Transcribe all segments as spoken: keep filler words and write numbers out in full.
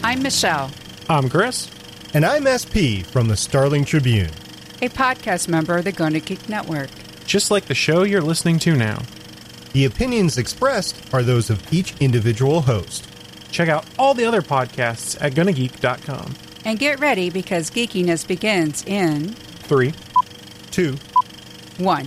I'm Michelle. I'm Chris. And I'm S P from the Starling Tribune, a podcast member of the Gonna Geek Network. Just like the show you're listening to now. The opinions expressed are those of each individual host. Check out all the other podcasts at gonna geek dot com. And get ready because geekiness begins in... Three. Two. One.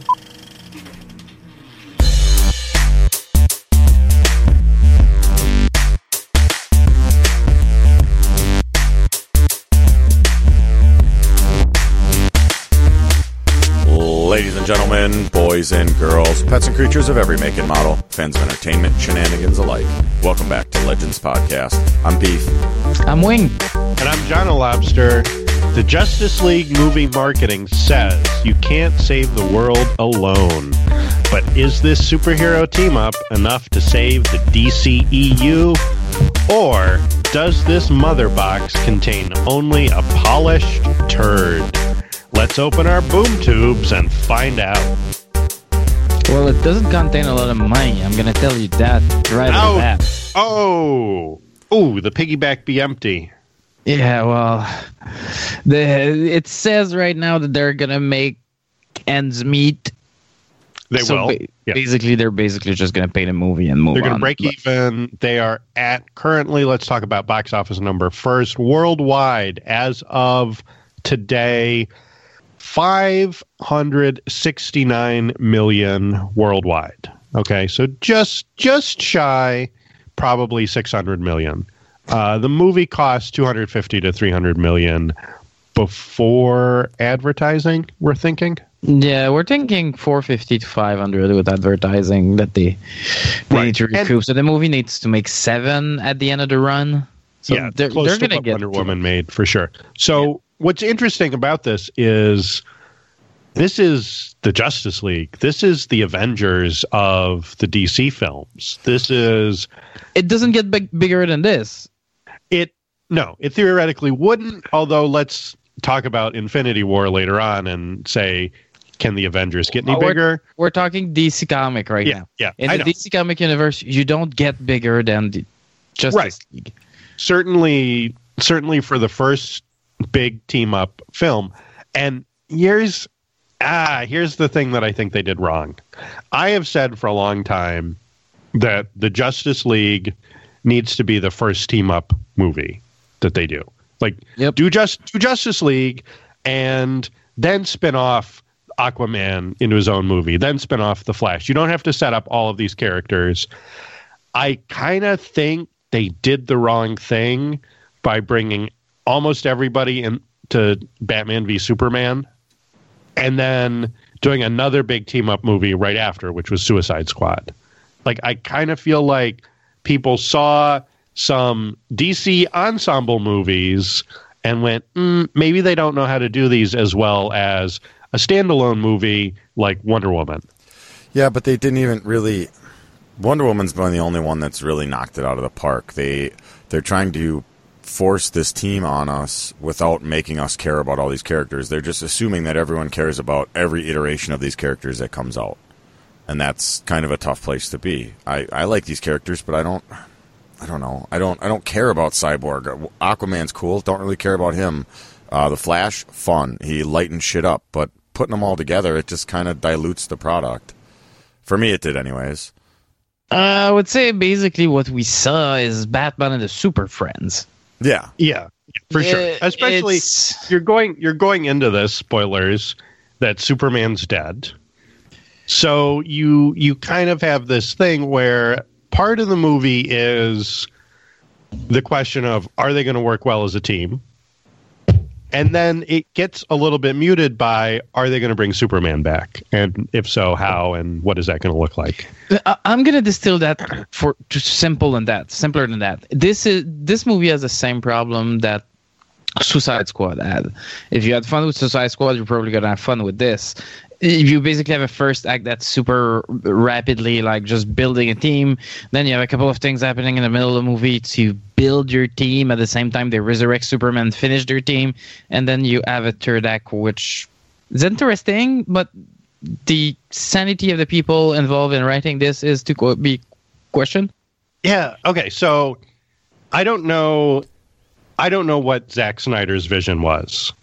Ladies and gentlemen, boys and girls, pets and creatures of every make and model, fans of entertainment, shenanigans alike, welcome back to Legends Podcast. I'm Beef. I'm Wing. And I'm John O' Lobster. The Justice League movie marketing says you can't save the world alone. But is this superhero team-up enough to save the D C E U? Or does this mother box contain only a polished turd? Let's open our boom tubes and find out. Well, it doesn't contain a lot of money. I'm going to tell you that right off the bat. Oh, oh, the piggyback be empty. Yeah, well, the it says right now that they're going to make ends meet. They so will. Ba- yeah. Basically, they're basically just going to pay the movie and move on. They're going to break but- even. They are at currently, let's talk about box office number first. Worldwide, as of today, five hundred sixty-nine million worldwide. Okay, so just just shy, probably six hundred million. Uh, the movie cost two hundred fifty to three hundred million before advertising, we're thinking. Yeah, we're thinking four fifty to five hundred with advertising that they, they Right. need to recoup. And so the movie needs to make seven at the end of the run. So yeah, they're, close they're to going to what get Wonder Woman made for sure. So yeah. What's interesting about this is this is the Justice League. This is the Avengers of the D C films. This is... It doesn't get big, bigger than this. It No, it theoretically wouldn't, although let's talk about Infinity War later on and say, can the Avengers get any oh, we're, bigger? We're talking D C Comic right yeah, now. Yeah, In I the know. D C Comic universe, you don't get bigger than the Justice right. League. Certainly, certainly for the first big team-up film. And here's... Ah, here's the thing that I think they did wrong. I have said for a long time that the Justice League needs to be the first team-up movie that they do. Like, yep. do just do Justice League and then spin off Aquaman into his own movie, then spin off The Flash. You don't have to set up all of these characters. I kind of think they did the wrong thing by bringing almost everybody into Batman v Superman and then doing another big team-up movie right after, which was Suicide Squad. Like, I kind of feel like people saw some D C ensemble movies and went, mm, maybe they don't know how to do these as well as a standalone movie like Wonder Woman. Yeah, but they didn't even really... Wonder Woman's been the only one that's really knocked it out of the park. They, they're trying to force this team on us without making us care about all these characters. They're just assuming that everyone cares about every iteration of these characters that comes out. And that's kind of a tough place to be. I, I like these characters, but I don't I don't know. I don't I don't care about Cyborg. Aquaman's cool, don't really care about him. Uh, the Flash, fun. He lightens shit up, but putting them all together, it just kind of dilutes the product. For me, it did anyways. Uh, I would say basically what we saw is Batman and the Super Friends. Yeah, yeah, for sure. It, Especially it's... you're going you're going into this, spoilers, that Superman's dead. So you you kind of have this thing where part of the movie is the question of, are they going to work well as a team? And then it gets a little bit muted by, are they going to bring Superman back? And if so, how? And what is that going to look like? I'm going to distill that for just simple than that, simpler than that. This is this movie has the same problem that Suicide Squad had. If you had fun with Suicide Squad, you're probably going to have fun with this. You basically have a first act that's super rapidly like just building a team. Then you have a couple of things happening in the middle of the movie to build your team. At the same time, they resurrect Superman, finish their team. And then you have a third act, which is interesting, but the sanity of the people involved in writing this is to be questioned. Yeah. Okay. So I don't know I don't know what Zack Snyder's vision was.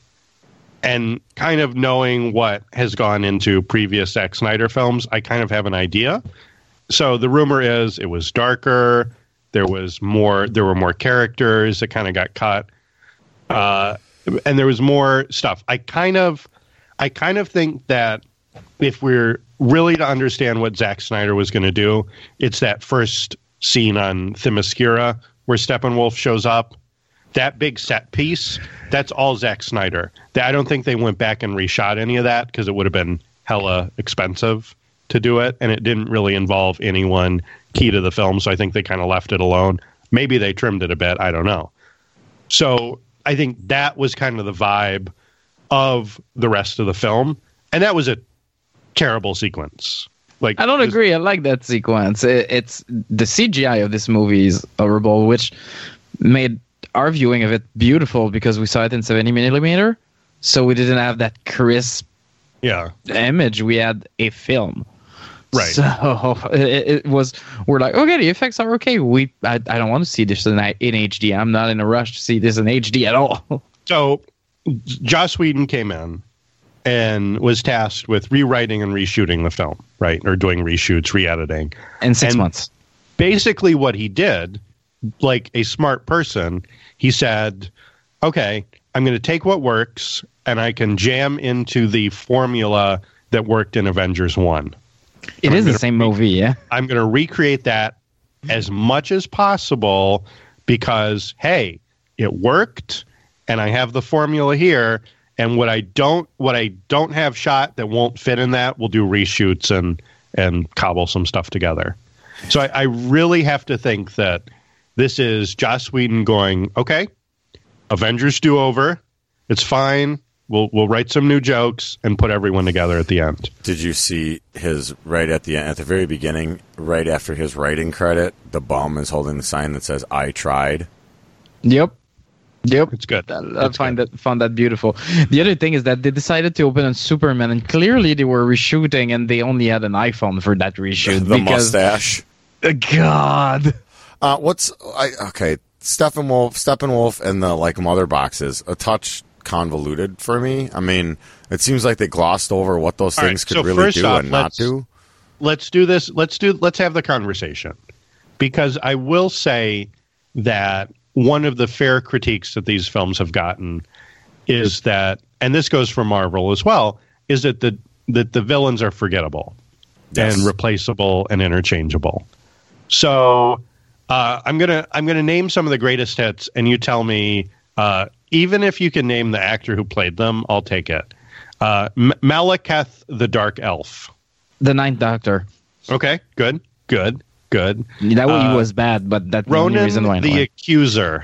And kind of knowing what has gone into previous Zack Snyder films, I kind of have an idea. So the rumor is it was darker. There was more. There were more characters that kind of got cut, uh, and there was more stuff. I kind of, I kind of think that if we're really to understand what Zack Snyder was going to do, it's that first scene on Themyscira where Steppenwolf shows up. That big set piece, that's all Zack Snyder. I don't think they went back and reshot any of that because it would have been hella expensive to do it, and it didn't really involve anyone key to the film, so I think they kind of left it alone. Maybe they trimmed it a bit, I don't know. So I think that was kind of the vibe of the rest of the film, and that was a terrible sequence. Like, I don't this, agree. I like that sequence. It, it's the C G I of this movie is horrible, which made our viewing of it beautiful because we saw it in seventy millimeter, so we didn't have that crisp yeah. image. We had a film, right? So it, it was. We're like, okay, the effects are okay. We, I, I don't want to see this in, in H D. I'm not in a rush to see this in H D at all. So, Joss Whedon came in and was tasked with rewriting and reshooting the film, right, or doing reshoots, re-editing in six and months. Basically, what he did, like a smart person, he said, okay, I'm going to take what works and I can jam into the formula that worked in Avengers one. It is the the same re- movie, yeah? I'm going to recreate that as much as possible because, hey, it worked and I have the formula here. And what I don't what I don't have shot that won't fit in that, we'll do reshoots and, and cobble some stuff together. So I, I really have to think that this is Joss Whedon going, okay, Avengers do-over. It's fine. We'll we'll write some new jokes and put everyone together at the end. Did you see his right at the end, at the very beginning, right after his writing credit, the bum is holding the sign that says "I tried." Yep. Yep, it's good. I, I find good. that found that beautiful. The other thing is that they decided to open on Superman, and clearly they were reshooting, and they only had an iPhone for that reshoot. The because, mustache. Uh, God. Uh, what's I okay? Steppenwolf, Steppenwolf, and the like mother boxes a touch convoluted for me. I mean, it seems like they glossed over what those All things right, could so really do off, and not do. Let's do this. Let's do. Let's have the conversation, because I will say that one of the fair critiques that these films have gotten is that, and this goes for Marvel as well, is that the that the villains are forgettable yes. and replaceable and interchangeable. So uh, I'm gonna I'm gonna name some of the greatest hits, and you tell me, uh, even if you can name the actor who played them, I'll take it. Uh, M- Malekith the Dark Elf. The Ninth Doctor. Okay, good, good, good. That one uh, was bad, but that's the Ronan only reason why. the why. Accuser.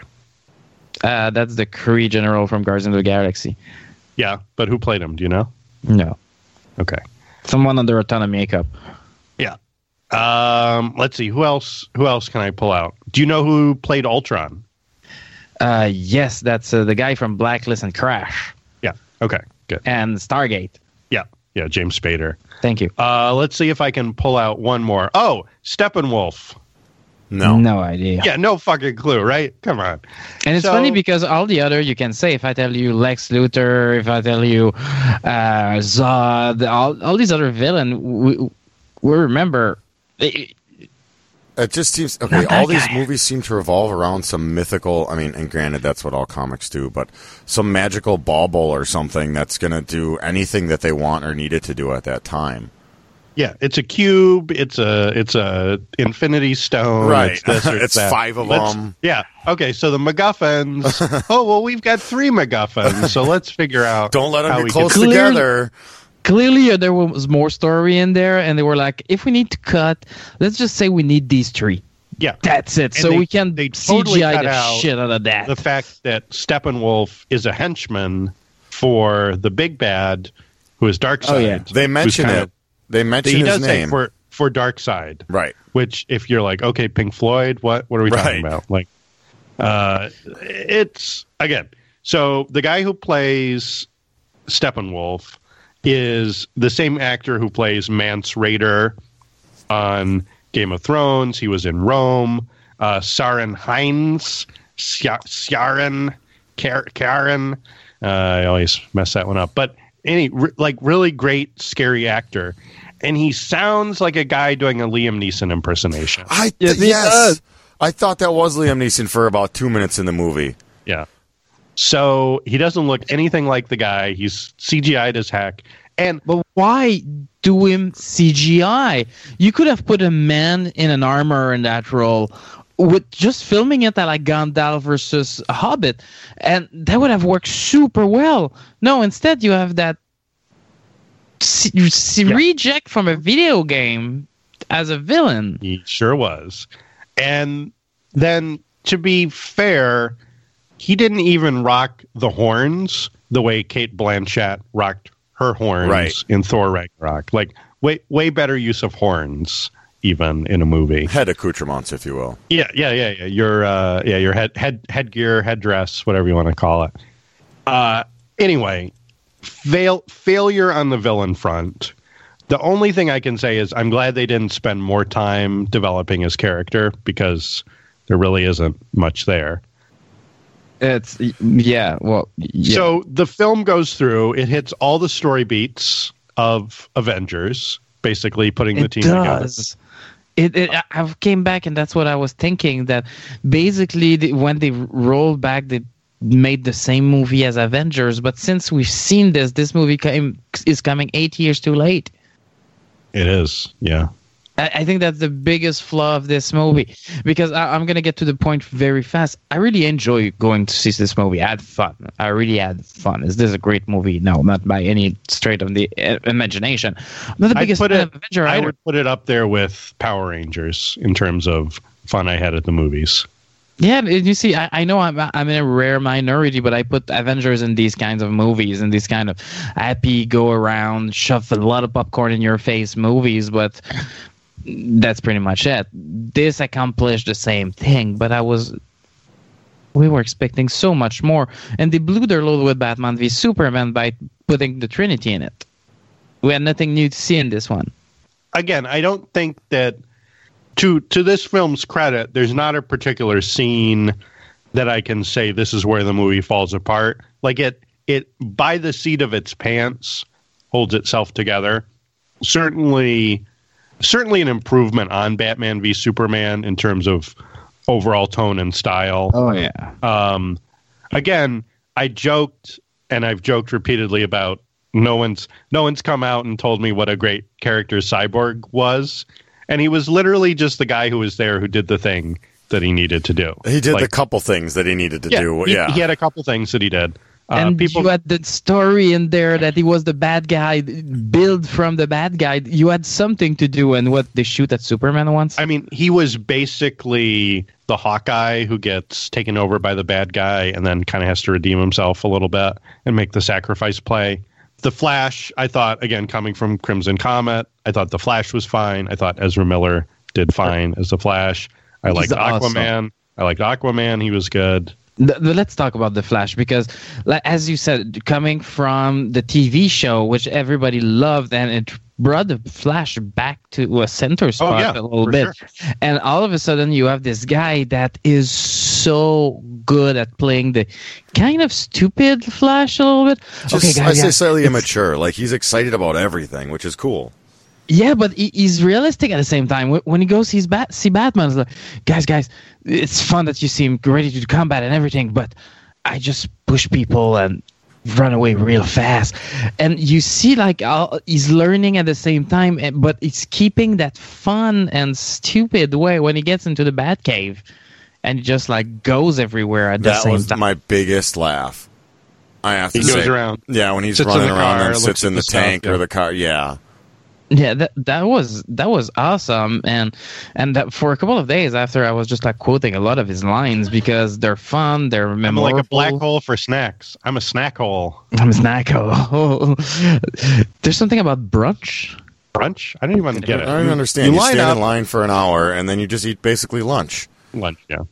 Uh, that's the Kree general from Guardians of the Galaxy. Yeah, but who played him? Do you know? No. Okay. Someone under a ton of makeup. Yeah. Um, let's see. Who else? Who else can I pull out? Do you know who played Ultron? Uh, yes, that's uh, the guy from Blacklist and Crash. Yeah. Okay. Good. And Stargate. Yeah. Yeah. James Spader. Thank you. Uh, let's see if I can pull out one more. Oh, Steppenwolf. No. No idea. Yeah. No fucking clue. Right? Come on. And it's So- funny because all the other you can say, if I tell you Lex Luthor, if I tell you uh, Zod, all all these other villains, we, we remember. It, It just seems okay. Not that All these guy. movies seem to revolve around some mythical. I mean, and granted, that's what all comics do, but some magical bauble or something that's going to do anything that they want or need it to do at that time. Yeah. It's a cube. It's a. It's a Infinity Stone. Right. It's, this or It's that. five of Let's- them. Yeah. Okay. So the MacGuffins. oh well, we've got three MacGuffins. So let's figure out. Don't let them how get we close can- Clearly- together. Clearly, uh, there was more story in there, and they were like, if we need to cut, let's just say we need these three. Yeah. That's it. And so they- we can they totally C G I cut the out shit out of that. The fact that Steppenwolf is a henchman for the big bad, who is Darkseid. Oh, yeah. They mention kind it. of- They mention He his does say name. for for Darkseid, Right. which if you're like, okay, Pink Floyd, what what are we Right. talking about? Like, uh, it's again. So the guy who plays Steppenwolf is the same actor who plays Mance Rayder on Game of Thrones. He was in Rome. Uh, Saren Hines Ciaran, Karen. Uh, I always mess that one up. But any re- like really great scary actor, and he sounds like a guy doing a Liam Neeson impersonation. I th- Yes, he yes, does. I thought that was Liam Neeson for about two minutes in the movie. Yeah. So he doesn't look anything like the guy. He's C G I'd as heck. And But why do him C G I? You could have put a man in an armor in that role with just filming it at like Gandalf versus Hobbit, and that would have worked super well. No, instead you have that c- c- Yeah. reject from a video game as a villain. he sure was. And then, to be fair, he didn't even rock the horns the way Kate Blanchett rocked her horns Right. in Thor Ragnarok. Like, way way better use of horns, even in a movie. Head accoutrements, if you will. Yeah, yeah, yeah, yeah. Your uh, yeah, your head head headgear, headdress, whatever you want to call it. Uh, anyway, fail failure on the villain front. The only thing I can say is I'm glad they didn't spend more time developing his character, because there really isn't much there. It's yeah, well, yeah. So the film goes through, it hits all the story beats of Avengers, basically putting the it team together. does. It, it, I- I came back and that's what I was thinking, that basically the, when they rolled back, they made the same movie as Avengers. But since we've seen this, this movie came, is coming eight years too late. It is, yeah. I, I think that's the biggest flaw of this movie, because I, I'm going to get to the point very fast. I really enjoy going to see this movie. I had fun. I really had fun. Is this a great movie? No, not by any stretch of the uh, imagination. I'm not the I'd biggest put fan it, of Avenger I either. would put it up there with Power Rangers in terms of fun I had at the movies. Yeah, and you see, I, I know I'm I'm in a rare minority, but I put Avengers in these kinds of movies, and these kind of happy, go around, shove a lot of popcorn in your face movies, but that's pretty much it. This accomplished the same thing, but I was we were expecting so much more, and they blew their load with Batman v Superman by putting the Trinity in it. We had nothing new to see in this one. Again, I don't think that to to this film's credit, there's not a particular scene that I can say this is where the movie falls apart. Like it it by the seat of its pants holds itself together. Certainly certainly an improvement on Batman v Superman in terms of overall tone and style. Oh yeah. Um, again, I joked, and I've joked repeatedly about no one's no one's come out and told me what a great character Cyborg was, and he was literally just the guy who was there who did the thing that he needed to do. He did Like, the couple things that he needed to yeah, do. he, Yeah. he had a couple things that he did. Uh, and people, you had the story in there that he was the bad guy, build from the bad guy. You had something to do, and what, they shoot at Superman once? I mean, he was basically the Hawkeye who gets taken over by the bad guy and then kind of has to redeem himself a little bit and make the sacrifice play. The Flash, I thought, again, coming from Crimson Comet, I thought The Flash was fine. I thought Ezra Miller did fine as The Flash. I He's liked awesome. Aquaman. I liked Aquaman. He was good. The, the, let's talk about the Flash, because, like, as you said, coming from the T V show, which everybody loved, and it brought the Flash back to a center spot yeah, a little for bit. sure. And all of a sudden, you have this guy that is so good at playing the kind of stupid Flash a little bit. Just, okay, guys, I say yeah, slightly it's- immature. Like, he's excited about everything, which is cool. Yeah, but he, he's realistic at the same time. Wh- When he goes sees Bat, see Batman, it's like, guys, guys, it's fun that you seem ready to combat and everything, but I just push people and run away real fast. And you see, like, all, he's learning at the same time, and- but he's keeping that fun and stupid way when he gets into the Batcave, and he just like goes everywhere at the That same was time. my biggest laugh. I have to He say. goes around. Yeah, when he's Sits in running the around car, and looks sits at in the the stuff, tank yeah. or the car. Yeah. Yeah, that that was that was awesome, and and that for a couple of days after, I was just like quoting a lot of his lines because they're fun, they're I'm memorable. like a black hole for snacks. I'm a snack hole. I'm a snack hole. There's something about brunch. Brunch? I didn't even get I it. don't even understand. You You, line stand up- in line for an hour and then you just eat basically lunch. Lunch, yeah.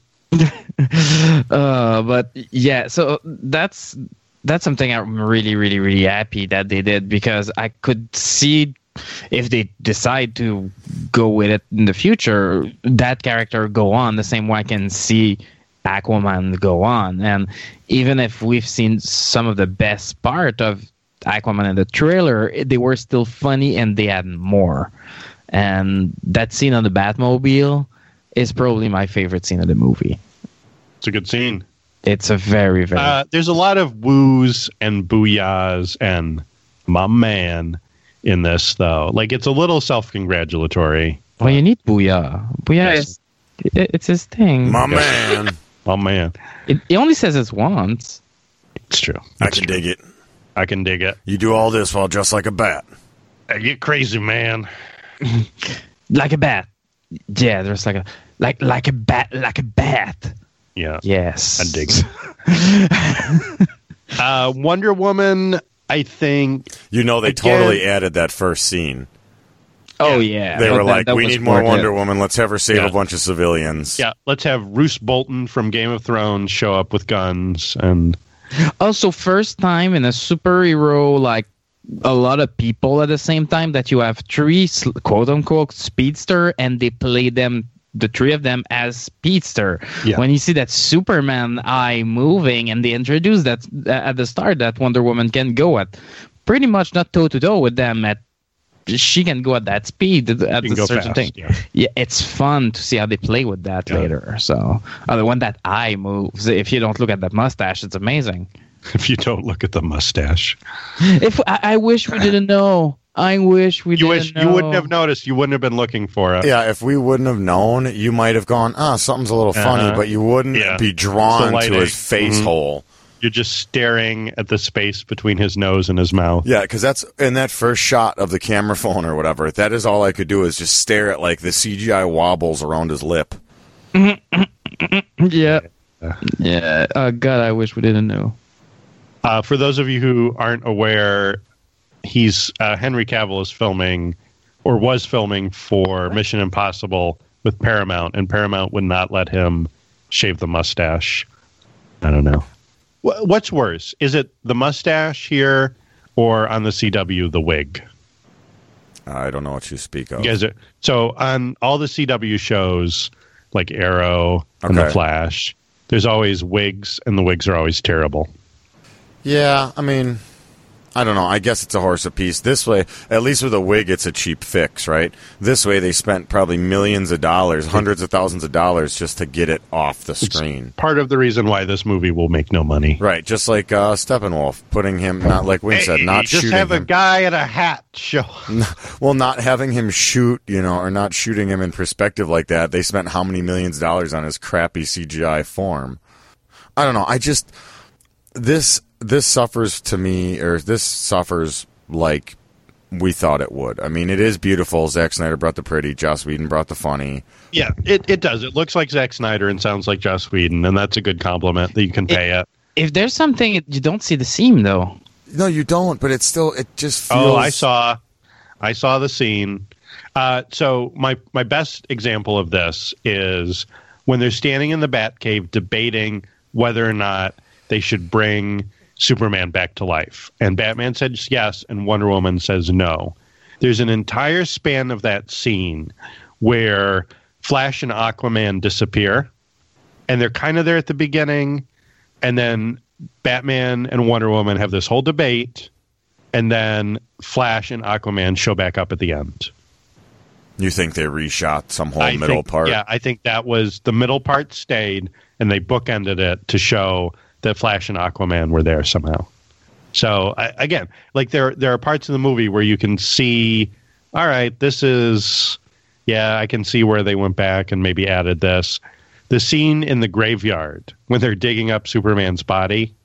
Uh, but yeah, so that's that's something I'm really, really, really happy that they did, because I could see if they decide to go with it in the future, that character go on the same way I can see Aquaman go on. And even if we've seen some of the best part of Aquaman in the trailer, they were still funny and they had more. And that scene on the Batmobile is probably my favorite scene of the movie. It's a good scene. It's a very, very... Uh, there's a lot of woos and booyahs and my man in this, though. Like, it's a little self-congratulatory. Well, you need booyah. Booyah Yes. is... It, it's his thing. My man. My man. It, he only says it once. It's true. I can dig it. I can dig it. You do all this while dressed like a bat. I get crazy, man. Like a bat. Yeah, there's like a... Like, like a bat. Like a bat. Yeah. Yes. I dig it. uh, Wonder Woman, I think... You know, they Again- totally added that first scene. Oh, yeah. They But were that- like, that we was need more worth it. Wonder Woman. Let's have her save Yeah. a bunch of civilians. Yeah, let's have Roose Bolton from Game of Thrones show up with guns and... Also, first time in a superhero, like, a lot of people at the same time, that you have three sl- quote-unquote speedster, and they play them, the three of them, as speedster. Yeah. When you see that Superman eye moving, and they introduce that uh, at the start, that Wonder Woman can go at pretty much not toe-to-toe with them at she can go at that speed at can the go certain fast, thing. yeah. Yeah, it's fun to see how they play with that Yeah. later. So, uh, when that eye moves, if you don't look at that mustache, it's amazing. If you don't look at the mustache. If I, I wish we didn't know. I wish we You didn't wish know. you wouldn't have noticed. You wouldn't have been looking for it. Yeah, if we wouldn't have known, you might have gone, ah, something's a little funny, Uh-huh. but you wouldn't Yeah. be The drawn lighting. to his face Mhm. hole. You're just staring at the space between his nose and his mouth. Yeah, because that's in that first shot of the camera phone or whatever. That is all I could do is just stare at like the C G I wobbles around his lip. Yeah. Yeah. Oh, God, I wish we didn't know. Uh, for those of you who aren't aware, he's uh, Henry Cavill is filming or was filming for Mission Impossible with Paramount, and Paramount would not let him shave the mustache. I don't know. Wh- What's worse? Is it the mustache here or on the C W, the wig? I don't know what you speak of. You guys are, so on all the C W shows, like Arrow and The Okay. Flash, there's always wigs, and the wigs are always terrible. Yeah, I mean, I don't know. I guess it's a horse apiece. This way, at least with a wig, it's a cheap fix, right? This way, they spent probably millions of dollars, hundreds of thousands of dollars just to get it off the screen. Part of the reason why this movie will make no money. Right, just like uh, Steppenwolf, putting him, not like Wing said, not just shooting have a him. guy in a hat show. Well, not having him shoot, you know, or not shooting him in perspective like that. They spent how many millions of dollars on his crappy C G I form? I don't know. I just this this suffers to me, or this suffers like we thought it would. I mean, it is beautiful. Zack Snyder brought the pretty. Joss Whedon brought the funny. Yeah, it, it does. It looks like Zack Snyder and sounds like Joss Whedon, and that's a good compliment that you can pay it. If there's something, you don't see the seam, though. No, you don't. But it's still. It just feels. Oh, I saw, I saw the scene. Uh, so my my best example of this is when they're standing in the Batcave debating whether or not they should bring Superman back to life, and Batman says yes, and Wonder Woman says no. There's an entire span of that scene where Flash and Aquaman disappear, and they're kind of there at the beginning, and then Batman and Wonder Woman have this whole debate, and then Flash and Aquaman show back up at the end. You think they reshot some whole I middle think, part? Yeah, I think that was the middle part stayed, and they bookended it to show that Flash and Aquaman were there somehow. So I, again, like there there are parts of the movie where you can see, all right, this is, yeah, I can see where they went back and maybe added this. The scene in the graveyard when they're digging up Superman's body,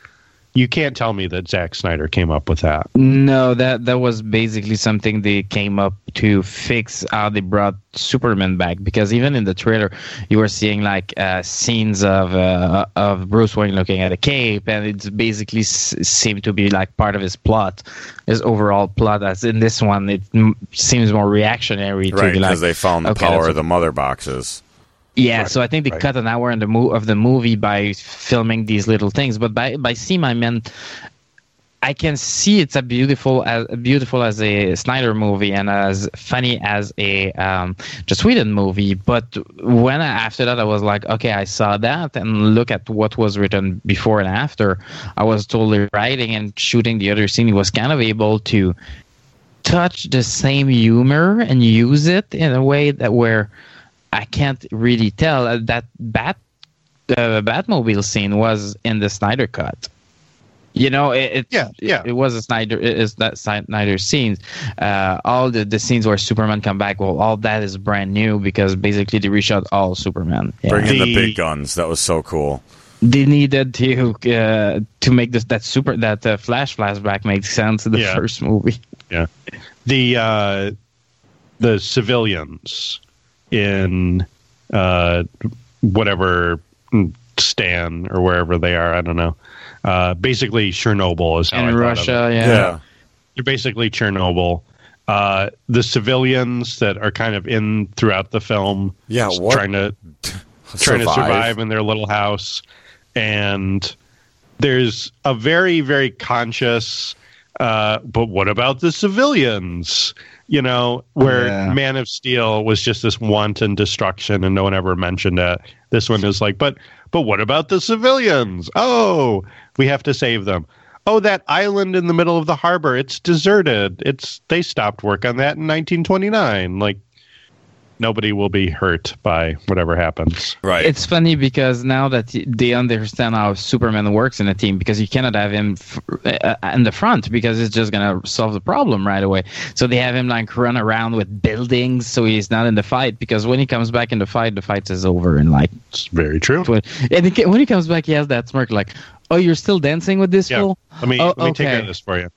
you can't tell me that Zack Snyder came up with that. No, that that was basically something they came up to fix how they brought Superman back. Because even in the trailer, you were seeing like uh, scenes of uh, of Bruce Wayne looking at a cape, and it basically s- seemed to be like part of his plot, his overall plot. As in this one, it m- seems more reactionary to Right, be because like they found the okay, power that's of the mother boxes. Yeah, Right, so I think they right. cut an hour in the mo- of the movie by filming these little things. But by by seam, I meant I can see it's a beautiful, as beautiful as a Snyder movie and as funny as a um, Joss Whedon movie. But when I, after that, I was like, okay, I saw that, and look at what was written before and after. I was totally writing and shooting the other scene. He was kind of able to touch the same humor and use it in a way that where I can't really tell that Bat the Batmobile scene was in the Snyder cut. You know, it, it Yeah, yeah. It, it was a Snyder. It is that Snyder scenes. Uh, all the, the scenes where Superman come back. Well, all that is brand new because basically they reshot all Superman. Yeah. Bring in the The- big guns. That was so cool. They needed to uh, to make this that super that uh, Flash flashback make sense in the Yeah. first movie. Yeah, the uh, the civilians in uh, whatever Stan or wherever they are, I don't know. Uh, basically, Chernobyl is how I In thought of Russia, it. yeah. Yeah. They're basically Chernobyl. Uh, the civilians that are kind of in throughout the film, Yeah, s- what- trying to trying to survive in their little house, and there's a very very conscious. Uh, but what about the civilians? You know, where Yeah. Man of Steel was just this wanton destruction and no one ever mentioned it. This one is like, but but what about the civilians? Oh, we have to save them. Oh, that island in the middle of the harbor, it's deserted. It's they stopped work on that in nineteen twenty-nine. Like nobody will be hurt by whatever happens. Right. It's funny because now that they understand how Superman works in a team, because you cannot have him f- uh, in the front because it's just gonna solve the problem right away. So they have him like run around with buildings, so he's not in the fight. Because when he comes back in the fight, the fight is over in like. It's very true. twenty And he ca- when he comes back, he has that smirk like, "Oh, you're still dancing with this Yeah. fool?" Let me Oh, let me take okay. care of this for you.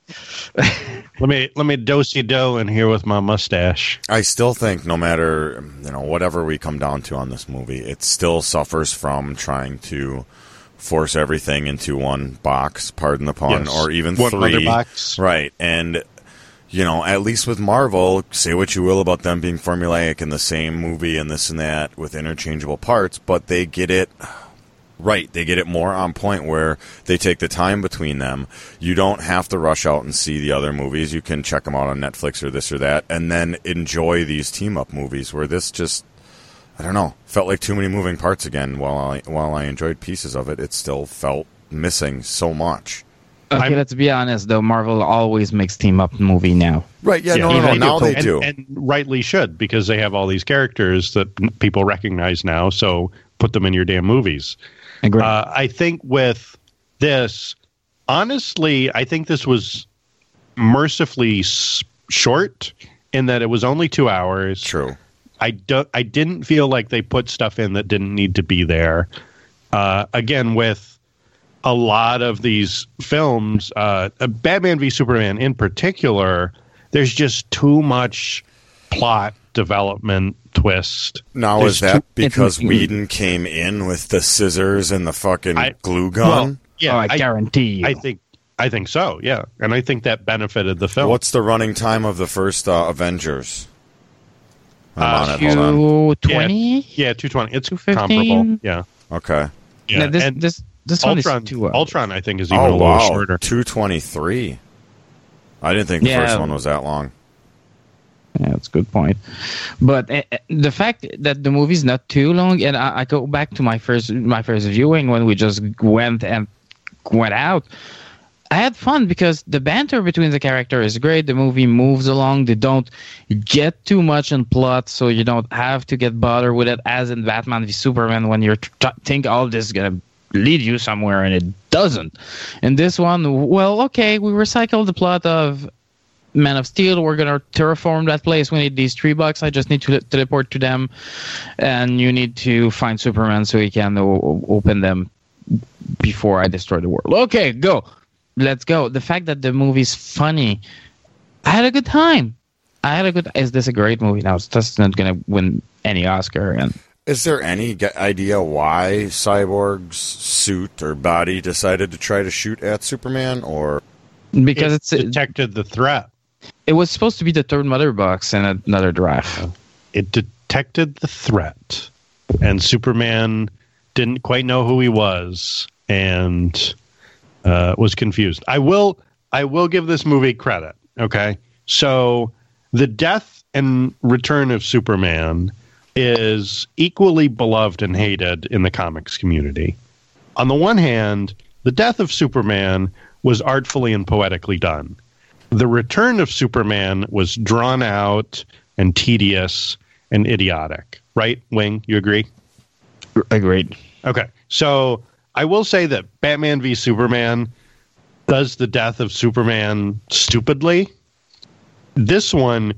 let me let me dosey do in here with my mustache. I still think no matter, you know, whatever we come down to on this movie, it still suffers from trying to force everything into one box, pardon the pun, Yes. or even One mother three. box. Right. And, you know, at least with Marvel, say what you will about them being formulaic in the same movie and this and that with interchangeable parts, but they get it right. They get it more on point where they take the time between them. You don't have to rush out and see the other movies. You can check them out on Netflix or this or that and then enjoy these team-up movies where this just, I don't know, felt like too many moving parts again. While I, while I enjoyed pieces of it, it still felt missing so much. Okay, I'm- let's be honest though. Marvel always makes team up movie now. Right, yeah, Yeah, no, no, no, they now do. they and, do. and rightly should, because they have all these characters that n- people recognize now. So put them in your damn movies. Agree. Uh, I think with this, honestly, I think this was mercifully s- short in that it was only two hours. True. I don't. I didn't feel like they put stuff in that didn't need to be there. Uh, again, with a lot of these films, uh, Batman v Superman in particular, there's just too much plot development twist. Now, There's is that too- because it's- Whedon came in with the scissors and the fucking I- glue gun? Well, yeah, oh, I, I, guarantee you. I think. I think so. Yeah, and I think that benefited the film. What's the running time of the first uh, Avengers? I'm Uh, on it. Hold on. two twenty. Yeah, two twenty. It's two fifteen? comparable. Yeah. Okay. Yeah. No, this and this this one Ultron, is two hours. Ultron, I think, is even Oh, a little wow. shorter. two twenty-three. I didn't think the Yeah. first one was that long. Yeah, that's a good point. But uh, uh, the fact that the movie's not too long, and I, I go back to my first my first viewing when we just went and went out. I had fun because the banter between the characters is great. The movie moves along. They don't get too much in plot, so you don't have to get bothered with it. As in Batman v Superman, when you t- think all this is gonna lead you somewhere and it doesn't. In this one, well, okay, we recycled the plot of Man of Steel. We're gonna terraform that place. We need these three bucks. I just need to teleport to them, and you need to find Superman so he can o- open them before I destroy the world. Okay, go. Let's go. The fact that the movie's funny, I had a good time. I had a good. Is this a great movie? Now it's just not gonna win any Oscar. And Is there any g- idea why Cyborg's suit or body decided to try to shoot at Superman? Or because it it's detected the threat. it was supposed to be the third mother box in another draft. It detected the threat, and Superman didn't quite know who he was and uh, was confused. I will I will give this movie credit. Okay, so the death and return of Superman is equally beloved and hated in the comics community. On the one hand, the death of Superman was artfully and poetically done. The return of Superman was drawn out and tedious and idiotic. Right, Wing? You agree? Agreed. Okay. So I will say that Batman v Superman does the death of Superman stupidly. This one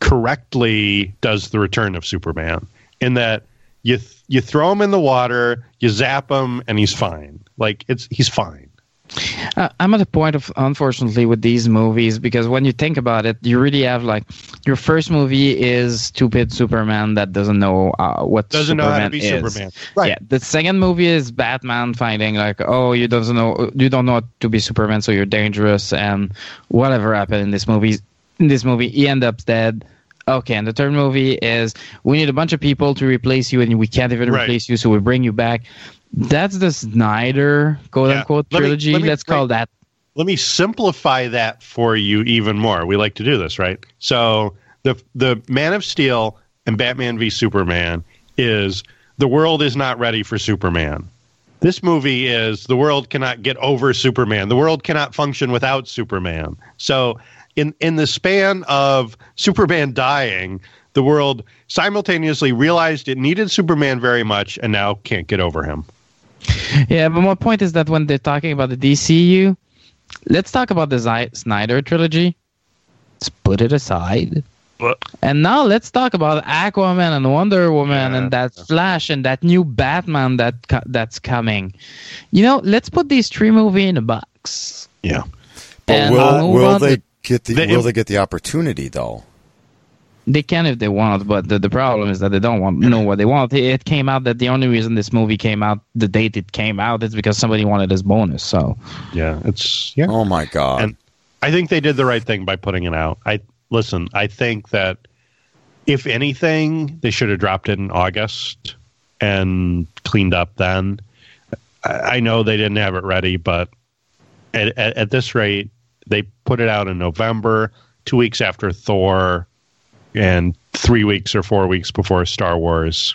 correctly does the return of Superman in that you th- you throw him in the water, you zap him, and he's fine. Like, it's he's fine. Uh, I'm at a point of, unfortunately, with these movies, because when you think about it, you really have, like, your first movie is stupid Superman that doesn't know uh, what doesn't Superman know how to be is. Superman. Right. Yeah. The second movie is Batman finding, like, oh, you don't know, you don't know how to be Superman, so you're dangerous, and whatever happened in this movie, in this movie, he ends up dead. Okay, and the third movie is we need a bunch of people to replace you, and we can't even Right. replace you, so we bring you back. That's the Snyder quote Yeah. unquote Let me- trilogy. let me Let's break- call that. Let me simplify that for you even more. We like to do this, right? So the the Man of Steel and Batman v Superman is the world is not ready for Superman. This movie is the world cannot get over Superman. The world cannot function without Superman. So in in the span of Superman dying, the world simultaneously realized it needed Superman very much and now can't get over him. Yeah, but my point is that when they're talking about the D C U, let's talk about the Z- Snyder trilogy. Let's put it aside. But- And now let's talk about Aquaman and Wonder Woman Yeah. and that Flash and that new Batman that co- that's coming. You know, let's put these three movies in a box. Yeah. But And will move will on they to- get the the will imp- they get the opportunity though? They can if they want, but the, the problem is that they don't want know what they want. It, it came out that the only reason this movie came out, the date it came out, is because somebody wanted this bonus. So Yeah, it's yeah. Oh my god! And I think they did the right thing by putting it out. I listen. I think that if anything, they should have dropped it in August and cleaned up then. I, I know they didn't have it ready, but at, at, at this rate, they put it out in November, two weeks after Thor, and three weeks or four weeks before Star Wars.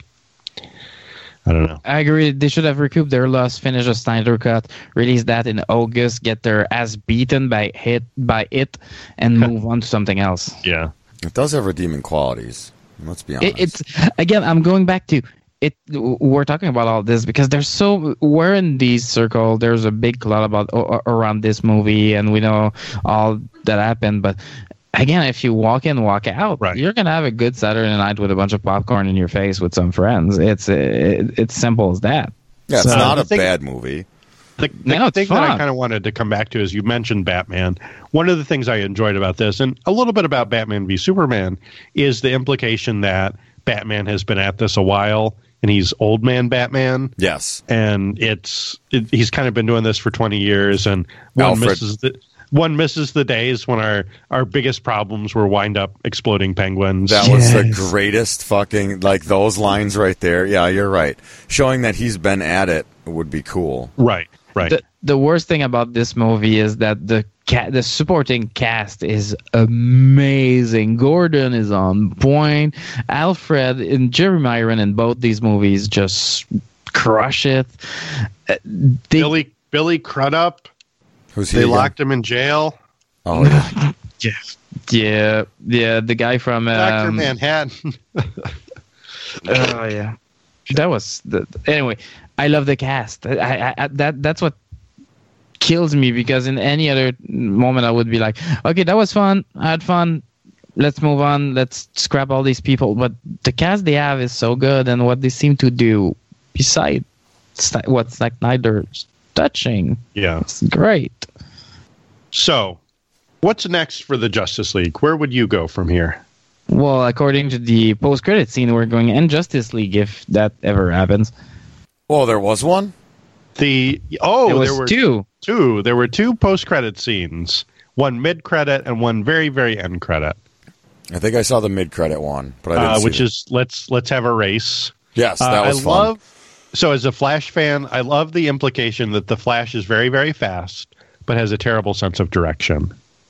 I don't know. I agree. They should have recouped their loss, finish a Snyder Cut, release that in August, get their ass beaten by hit by it, and move on to something else. Yeah. It does have redeeming qualities. Let's be honest. It, it's again. I'm going back to it. We're talking about all this because there's so we're in these circle. There's a big cloud about uh, around this movie, and we know all that happened. But again, if you walk in, walk out, Right. you're gonna have a good Saturday night with a bunch of popcorn in your face with some friends. It's it, it's simple as that. yeah, it's so- not I a think- bad movie. The, the No, it's thing that I fun. kind of wanted to come back to is you mentioned Batman. One of the things I enjoyed about this, and a little bit about Batman v Superman, is the implication that Batman has been at this a while, and he's old man Batman, Yes, and it's it, he's kind of been doing this for twenty years, and one Alfred. misses the one misses the days when our our biggest problems were wind up exploding penguins. that was the Yes. greatest fucking like those lines right there. Yeah, you're right. Showing that he's been at it would be cool. right, right. The, the worst thing about this movie is that the ca- the supporting cast is amazing. Gordon is on point. Alfred and Jeremy Iron in both these movies just crush it. Uh, They, Billy Billy Crudup. Who's he? They again? locked him in jail. Oh yeah. yeah, yeah, the guy from Doctor um, Manhattan. Oh yeah, that was the anyway. I love the cast. I, I, I that that's what kills me because in any other moment I would be like, okay, that was fun. I had fun. Let's move on. Let's scrap all these people. But the cast they have is so good, and what they seem to do, besides Sni- what Zack Snyder's touching, Yeah. it's great. So, what's next for the Justice League? Where would you go from here? Well, according to the post-credit scene, we're going in Justice League if that ever happens. Oh, there was one. The oh, there was there were two. two. There were two post-credit scenes. One mid-credit and one very, very end credit. I think I saw the mid-credit one, but I didn't Uh, see which it. is let's let's have a race. yes, Uh, that was I fun. love. So, as a Flash fan, I love the implication that the Flash is very, very fast, but has a terrible sense of direction.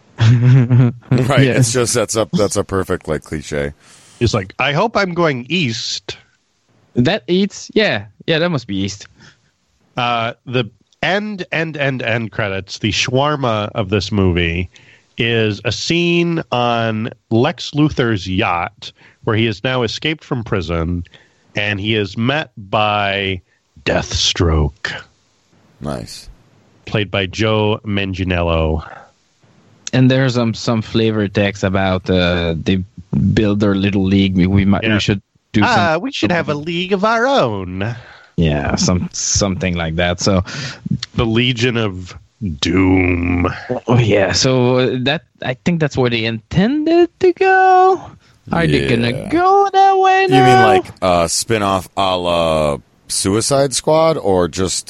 Right. Yeah. It's just that's a that's a perfect like cliche. He's like, I hope I'm going east. That eats? Yeah. Yeah, that must be east. Uh, the end, end, end, end credits, the shawarma of this movie is a scene on Lex Luthor's yacht where he has now escaped from prison and he is met by Deathstroke, Nice. played by Joe Manganiello. And there's some some flavor text about uh, they build their little league. We, we might Yeah. we should do Ah, some, we should have a league of our own. yeah some something like that. So The Legion of Doom. oh yeah, so uh, that I think that's where they intended to go. Are they gonna Yeah. go that way You now? mean like a spin-off a la Suicide Squad, or just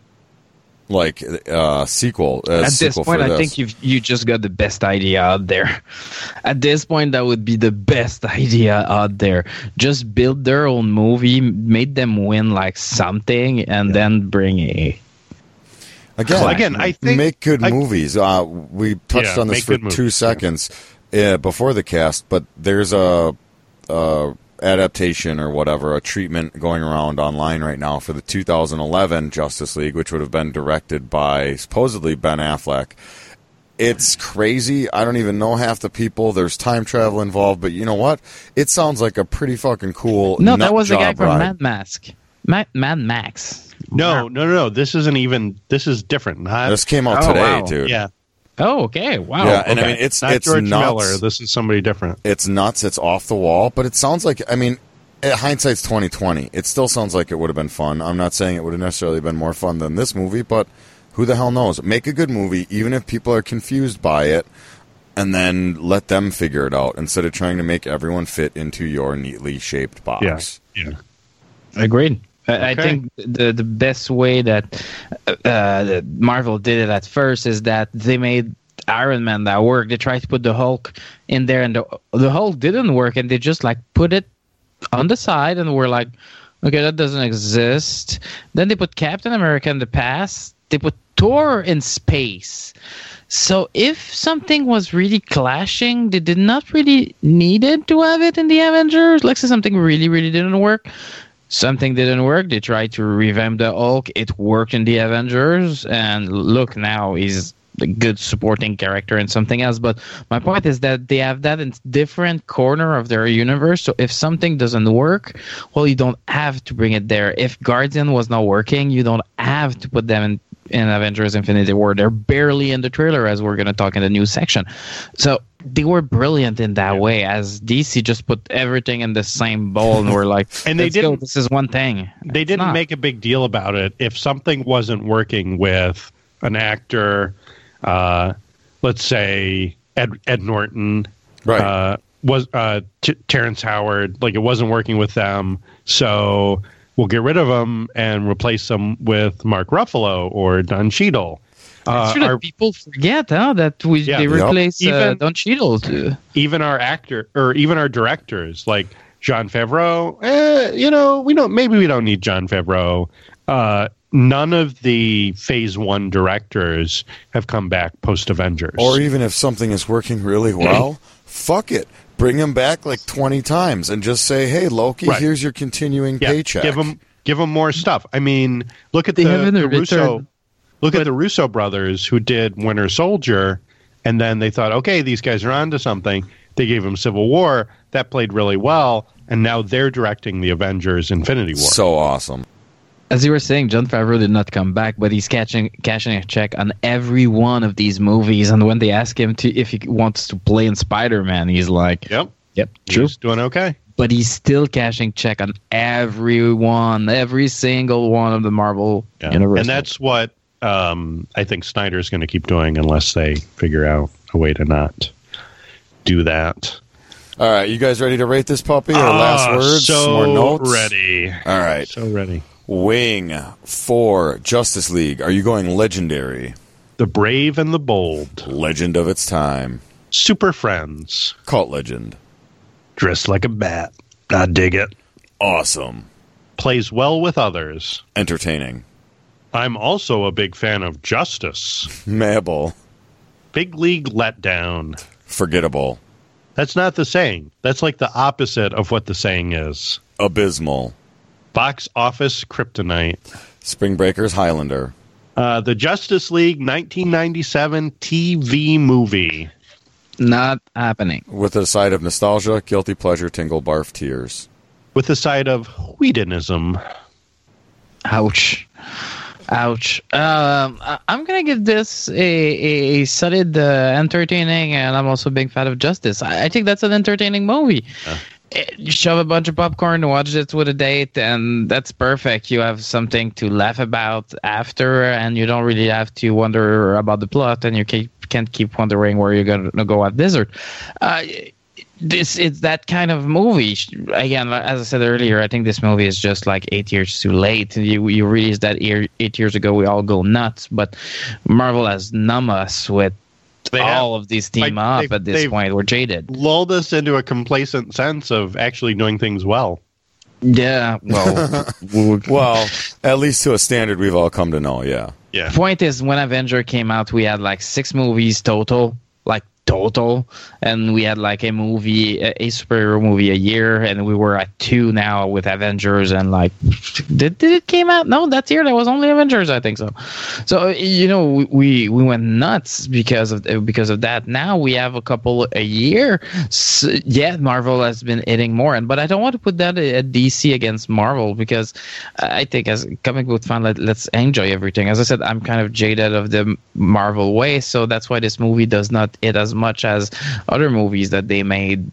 like uh sequel? A At this sequel point, for I this? think you you just got the best idea out there. At this point, that would be the best idea out there. Just build their own movie, made them win like something, and then bring a. Again, Well, again, I think make good I- movies. Uh, we touched Yeah, on this make for good movies, two yeah. seconds uh, before the cast, but there's a, a adaptation or whatever, a treatment going around online right now for the two thousand eleven Justice League, which would have been directed by supposedly Ben Affleck. It's crazy. I don't even know half the people. There's time travel involved, but you know what? It sounds like a pretty fucking cool. No, nut that was the guy job from ride. Mad Max. Mad, Mad Max. No, no, no, no. This isn't even. This is different. Not, This came out Oh, today, wow. dude. yeah. Oh, okay. Wow. Yeah, and I Okay. mean it's not it's George nuts. Miller. This is somebody different. It's nuts. It's off the wall, but it sounds like. I mean, eh, hindsight's twenty twenty. It still sounds like it would have been fun. I'm not saying it would have necessarily been more fun than this movie, but who the hell knows? Make a good movie, even if people are confused by it, and then let them figure it out instead of trying to make everyone fit into your neatly shaped box. Yeah. Agreed. I I Okay. think the the best way that uh, that Marvel did it at first is that they made Iron Man that work. They tried to put the Hulk in there, and the the Hulk didn't work, and they just like put it on the side, and we're like, okay, that doesn't exist. Then they put Captain America in the past. They put Thor in space. So if something was really clashing, they did not really needed to have it in the Avengers. Let's say something really, really didn't work. Something didn't work. They tried to revamp the Hulk. It worked in the Avengers. And look, now he's a good supporting character in something else. But my point is that they have that in different corner of their universe. So if something doesn't work, well, you don't have to bring it there. If Guardian was not working, you don't have to put them in, in Avengers Infinity War. They're barely in the trailer, as we're going to talk in the news section. So they were brilliant in that way, as D C just put everything in the same bowl and we're like, And they let's go, didn't- this is one thing. They It's didn't not. make a big deal about it. If something wasn't working with an actor, uh, let's say Ed, Ed Norton, Right. uh, was uh, T- Terrence Howard, like it wasn't working with them, so we'll get rid of them and replace them with Mark Ruffalo or Don Cheadle. Uh, Sure that our- people forget huh, that we Yeah. they Yep. replace uh, Even- Don Cheadle. too. even our actor or even our directors like Jon Favreau, eh, you know, we don't, maybe we don't need Jon Favreau. Uh, none of the phase one directors have come back post Avengers. Or even if something is working really well, fuck it. Bring him back like twenty times and just say, hey, Loki, Right. here's your continuing yeah, paycheck. give them, give them more stuff. I mean, look at They the, haven't the returned. Russo, look at the Russo brothers who did Winter Soldier. And then they thought, okay, these guys are onto something. They gave them Civil War. That played really well. And now they're directing the Avengers Infinity War. So awesome. As you were saying, Jon Favreau did not come back, but he's catching cashing a check on every one of these movies. And when they ask him to if he wants to play in Spider-Man, he's like, Yep. "Yep, true." He's doing okay. But he's still cashing check on everyone, every single one of the Marvel Yeah. universe. And that's what um, I think Snyder's going to keep doing unless they figure out a way to not do that. All right, you guys ready to rate this puppy? Or last Ah, words? So More notes? ready. All right. So ready. Wing for Justice League. Are you going legendary? The Brave and the Bold. Legend of its time. Super Friends. Cult legend. Dressed like a bat. I dig it. Awesome. Plays well with others. Entertaining. I'm also a big fan of Justice. Mabel. Big League Letdown. Forgettable. That's not the saying. That's like the opposite of what the saying is. Abysmal. Box office kryptonite. Spring Breakers Highlander. Uh, the Justice League nineteen ninety-seven T V movie. Not happening. With a side of nostalgia, guilty pleasure, tingle, barf, tears. With a side of Whedonism. Ouch. Ouch. Um, I- I'm going to give this a, a, a solid uh, entertaining, and I'm also a big fan of Justice. I, I think that's an entertaining movie. Yeah. You shove a bunch of popcorn, watch it with a date, and that's perfect. You have something to laugh about after, and you don't really have to wonder about the plot, and you can't, can't keep wondering where you're going to go at Blizzard. Uh, this it's that kind of movie. Again, as I said earlier, I think this movie is just like eight years too late. You you released that year, eight years ago, we all go nuts, but Marvel has numb us with They all have, of these team like, up they've- at this they've- point. We're jaded. Lulled us into a complacent sense of actually doing things well. Yeah, well, Well, at least to a standard we've all come to know, yeah. Yeah. point is, when Avenger came out, we had like six movies total, like total, and we had like a movie, a, a superhero movie a year, and we were at two now with Avengers, and like, did, did it came out? No, that year there was only Avengers, I think so. So you know, we we, we went nuts because of because of that. Now we have a couple a year. So, yeah, Marvel has been hitting more, and but I don't want to put that at D C against Marvel, because I think as a comic book fan, let, let's enjoy everything. As I said, I'm kind of jaded of the Marvel way, so that's why this movie does not hit as much as other movies that they made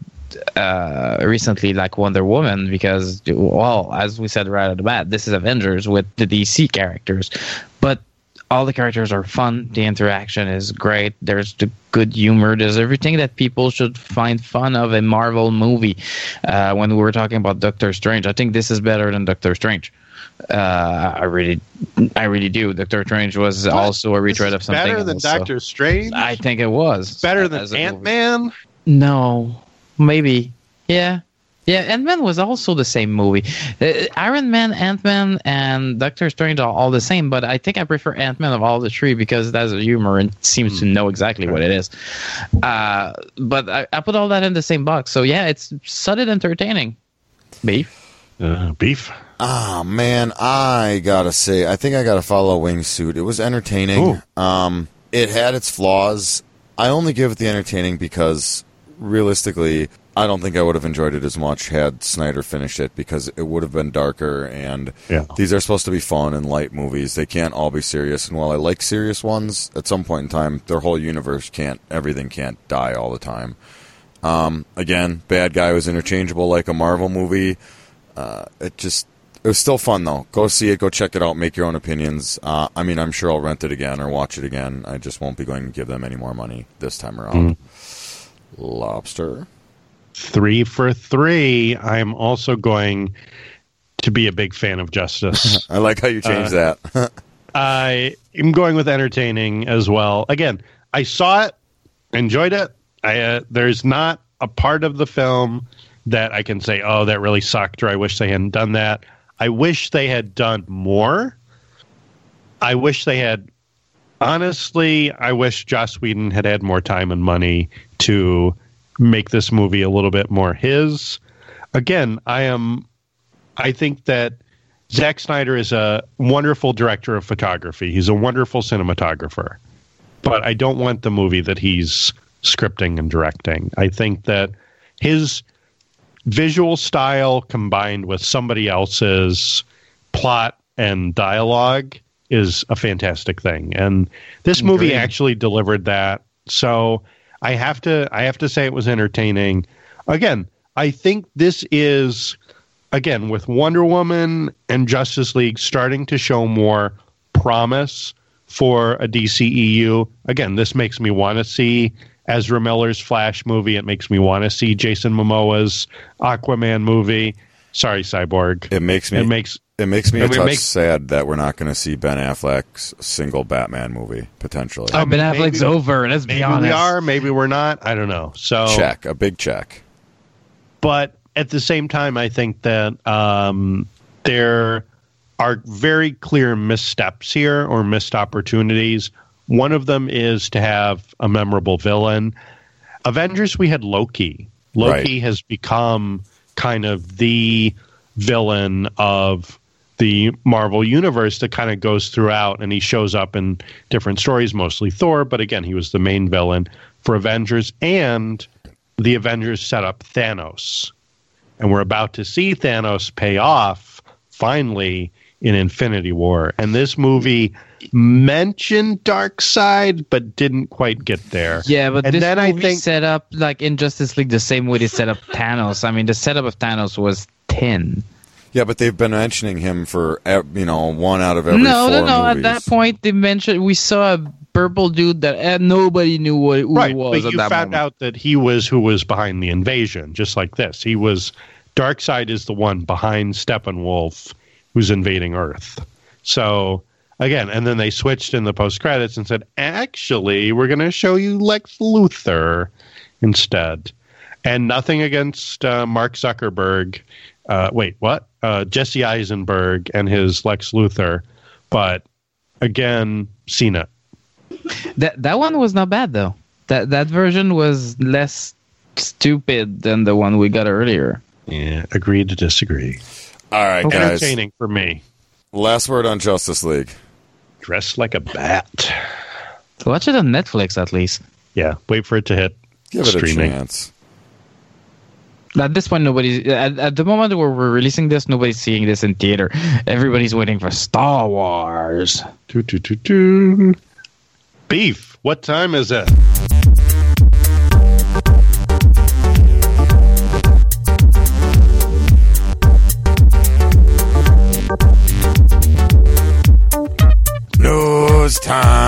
uh, recently, like Wonder Woman, because, well, as we said right at the bat, this is Avengers with the D C characters, but all the characters are fun. The interaction is great. There's the good humor. There's everything that people should find fun of a Marvel movie. Uh, when we were talking about Doctor Strange, I think this is better than Doctor Strange. Uh, I really, I really do. Doctor Strange was What? also a retread of something Better than else, so- Doctor Strange? I think it was Better as than a movie. Ant-Man? No, maybe. Yeah. Yeah, Ant-Man was also the same movie. Uh, Iron Man, Ant-Man, and Doctor Strange are all the same, but I think I prefer Ant-Man of all the three because it has a humor and seems to know exactly what it is. Uh, but I, I put all that in the same box. So, yeah, it's solid entertaining. Beef? Uh, beef? Ah, man, I gotta say, I think I gotta follow Wingsuit. It was entertaining. Um, it had its flaws. I only give it the entertaining because, realistically, I don't think I would have enjoyed it as much had Snyder finished it, because it would have been darker, and Yeah. these are supposed to be fun and light movies. They can't all be serious, and while I like serious ones, at some point in time, their whole universe can't, everything can't die all the time. Um, again, bad guy was interchangeable like a Marvel movie. Uh, it just... It was still fun, though. Go see it. Go check it out. Make your own opinions. Uh, I mean, I'm sure I'll rent it again or watch it again. I just won't be going to give them any more money this time around. Mm. Lobster. Three for three. I'm also going to be a big fan of Justice. I like how you changed Uh, that. I am going with entertaining as well. Again, I saw it, enjoyed it. I, uh, there's not a part of the film that I can say, oh, that really sucked, or I wish they hadn't done that. I wish they had done more. I wish they had... Honestly, I wish Joss Whedon had had more time and money to make this movie a little bit more his. Again, I am... I think that Zack Snyder is a wonderful director of photography. He's a wonderful cinematographer. But I don't want the movie that he's scripting and directing. I think that his visual style combined with somebody else's plot and dialogue is a fantastic thing. And this movie Agreed. actually delivered that. So I have to I have to say it was entertaining. Again, I think this is, again, with Wonder Woman and Justice League starting to show more promise for a D C E U. Again, this makes me want to see Ezra Miller's Flash movie. It makes me want to see Jason Momoa's Aquaman movie. Sorry, Cyborg. It makes me... It makes It makes me I a mean, it touch makes- sad that we're not going to see Ben Affleck's single Batman movie, potentially. Oh, Ben maybe- Affleck's over. Let's be maybe honest. we are, maybe we're not. I don't know. So Check. A big check. But at the same time, I think that um, there are very clear missteps here or missed opportunities. One of them is to have a memorable villain. Avengers, we had Loki. Loki Right. has become kind of the villain of the Marvel universe that kind of goes throughout, and he shows up in different stories, mostly Thor, but again, he was the main villain for Avengers, and the Avengers set up Thanos. And we're about to see Thanos pay off, finally, in Infinity War. And this movie mentioned Darkseid, but didn't quite get there. Yeah, but and this then movie I think set up like in Justice League the same way they set up Thanos. I mean, the setup of Thanos was ten. Yeah, but they've been mentioning him for ev- you know one out of every No, four no, no. movies. At that point, they mentioned we saw a purple dude that uh, nobody knew what who right, he was but at you that found moment. out that he was who was behind the invasion, just like this. He was Darkseid is the one behind Steppenwolf, who's invading Earth. So again, and then they switched in the post credits and said, actually, we're going to show you Lex Luthor instead. And nothing against uh, Mark Zuckerberg. Uh, wait, what? Uh, Jesse Eisenberg and his Lex Luthor. But again, seen it. That that one was not bad though. That that version was less stupid than the one we got earlier. Yeah, agree to disagree. All right, guys. Entertaining for me. Last word on Justice League. Dressed like a bat. Watch it on Netflix at least. Yeah, wait for it to hit Give it streaming. a chance. At this point, nobody. At, at the moment where we're releasing this, nobody's seeing this in theater. Everybody's waiting for Star Wars. Doo, doo, doo, doo. Beef, what time is it? News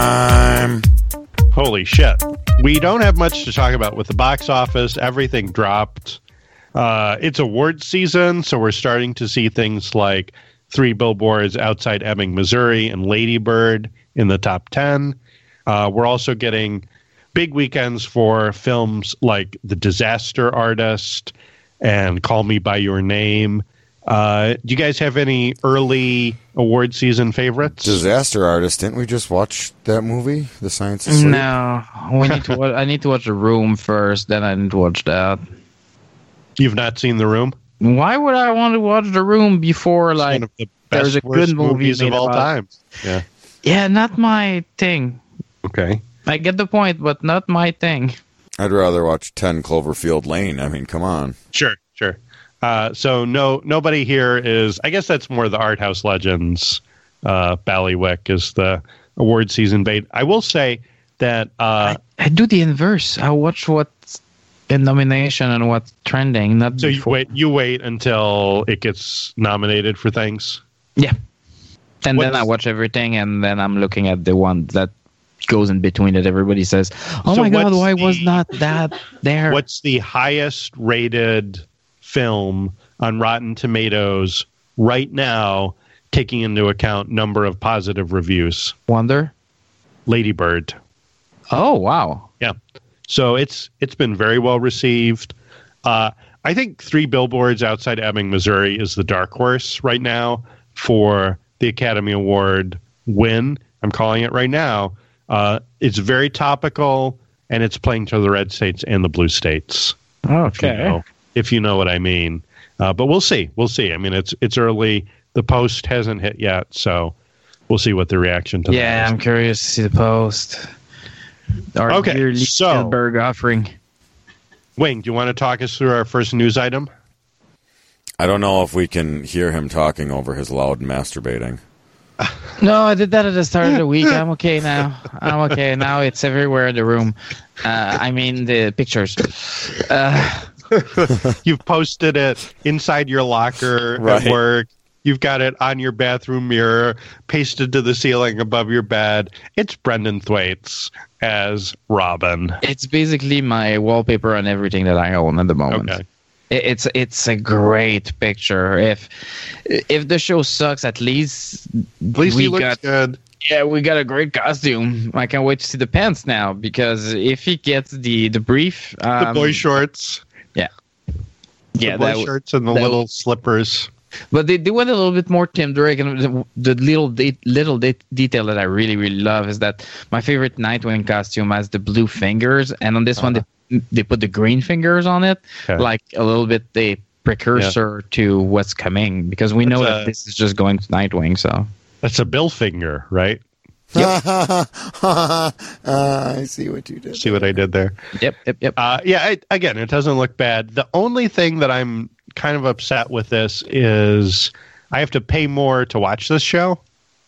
time. Holy shit. We don't have much to talk about with the box office. Everything dropped. Uh, it's award season, so we're starting to see things like Three Billboards Outside Ebbing, Missouri, and Lady Bird in the top ten. Uh, we're also getting big weekends for films like The Disaster Artist and Call Me By Your Name. Uh, do you guys have any early award season favorites? Disaster Artist. Didn't we just watch that movie, The Science of Sleep? No, we need to. wa- I need to watch The Room first. Then I need to watch that. You've not seen The Room? Why would I want to watch The Room before It's like one of the there's best a worst good movie movies of made all about- time. Yeah. Yeah, not my thing. Okay. I get the point, but not my thing. I'd rather watch ten Cloverfield Lane. I mean, come on. Sure, sure. Uh, so no, nobody here is. I guess that's more the Art House Legends. Uh, Ballywick is the award season bait. I will say that. Uh, I, I do the inverse. I watch what's in nomination and what's trending. Not so you before. wait. You wait until it gets nominated for things. Yeah, and then What's- I watch everything, and then I'm looking at the one that goes in between that everybody says, "Oh So my god, what's why was the- not that there?" What's the highest rated film on Rotten Tomatoes right now, taking into account number of positive reviews? Wonder? Lady Bird. Oh wow! Yeah. So it's it's been very well received. Uh, I think Three Billboards Outside Ebbing, Missouri is the dark horse right now for the Academy Award win. I'm calling it right now. Uh, it's very topical, and it's playing to the red states and the blue states. If you Okay. know, if you know what I mean. Uh, but we'll see. We'll see. I mean, it's it's early. The post hasn't hit yet, so we'll see what the reaction to Yeah, that I'm is. curious to see the post. Our Okay, dear Lee so- Spielberg offering. Wayne, do you want to talk us through our first news item? I don't know if we can hear him talking over his loud masturbating. No, I did that at the start of the week. I'm okay now. I'm okay now. It's everywhere in the room. Uh, I mean the pictures. Uh, You've posted it inside your locker Right. at work. You've got it on your bathroom mirror, pasted to the ceiling above your bed. It's Brendan Thwaites as Robin. it's basically my wallpaper on everything that I own at the moment. Okay. It- It's it's a great picture. If if the show sucks, at least At least we he looks got good. yeah we got a great costume. I can't wait to see the pants now because if he gets the the brief, um, The boy shorts. yeah, The boy that w- shorts and the that- little slippers. But they, they went a little bit more Tim Drake, and the, the little de- little de- detail that I really really love is that my favorite Nightwing costume has the blue fingers, and on this uh-huh. one they, they put the green fingers on it, okay. like a little bit the precursor yeah. to what's coming, because we know that's that a, this is just going to Nightwing. So that's a Bill finger, right? Yep. uh, I see what you did. See what I did there? Yep, yep, yep. Uh, yeah, I, again, it doesn't look bad. The only thing that I'm kind of upset with this is I have to pay more to watch this show.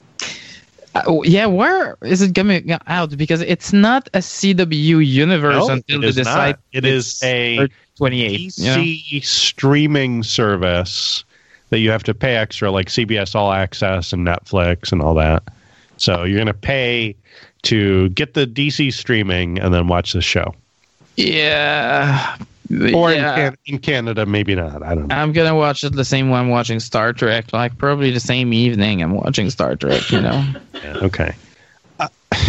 Uh, yeah, where is it coming out? Because it's not a C W universe no, until they decide. Not. It is a twenty-eight D C you know? streaming service that you have to pay extra, like C B S All Access and Netflix and all that. So you're going to pay to get the D C streaming and then watch the show. Yeah. Or yeah. in, Can- in Canada, maybe not. I don't know. I'm going to watch it the same way I'm watching Star Trek. Like, probably the same evening I'm watching Star Trek, you know? Yeah, okay. Uh,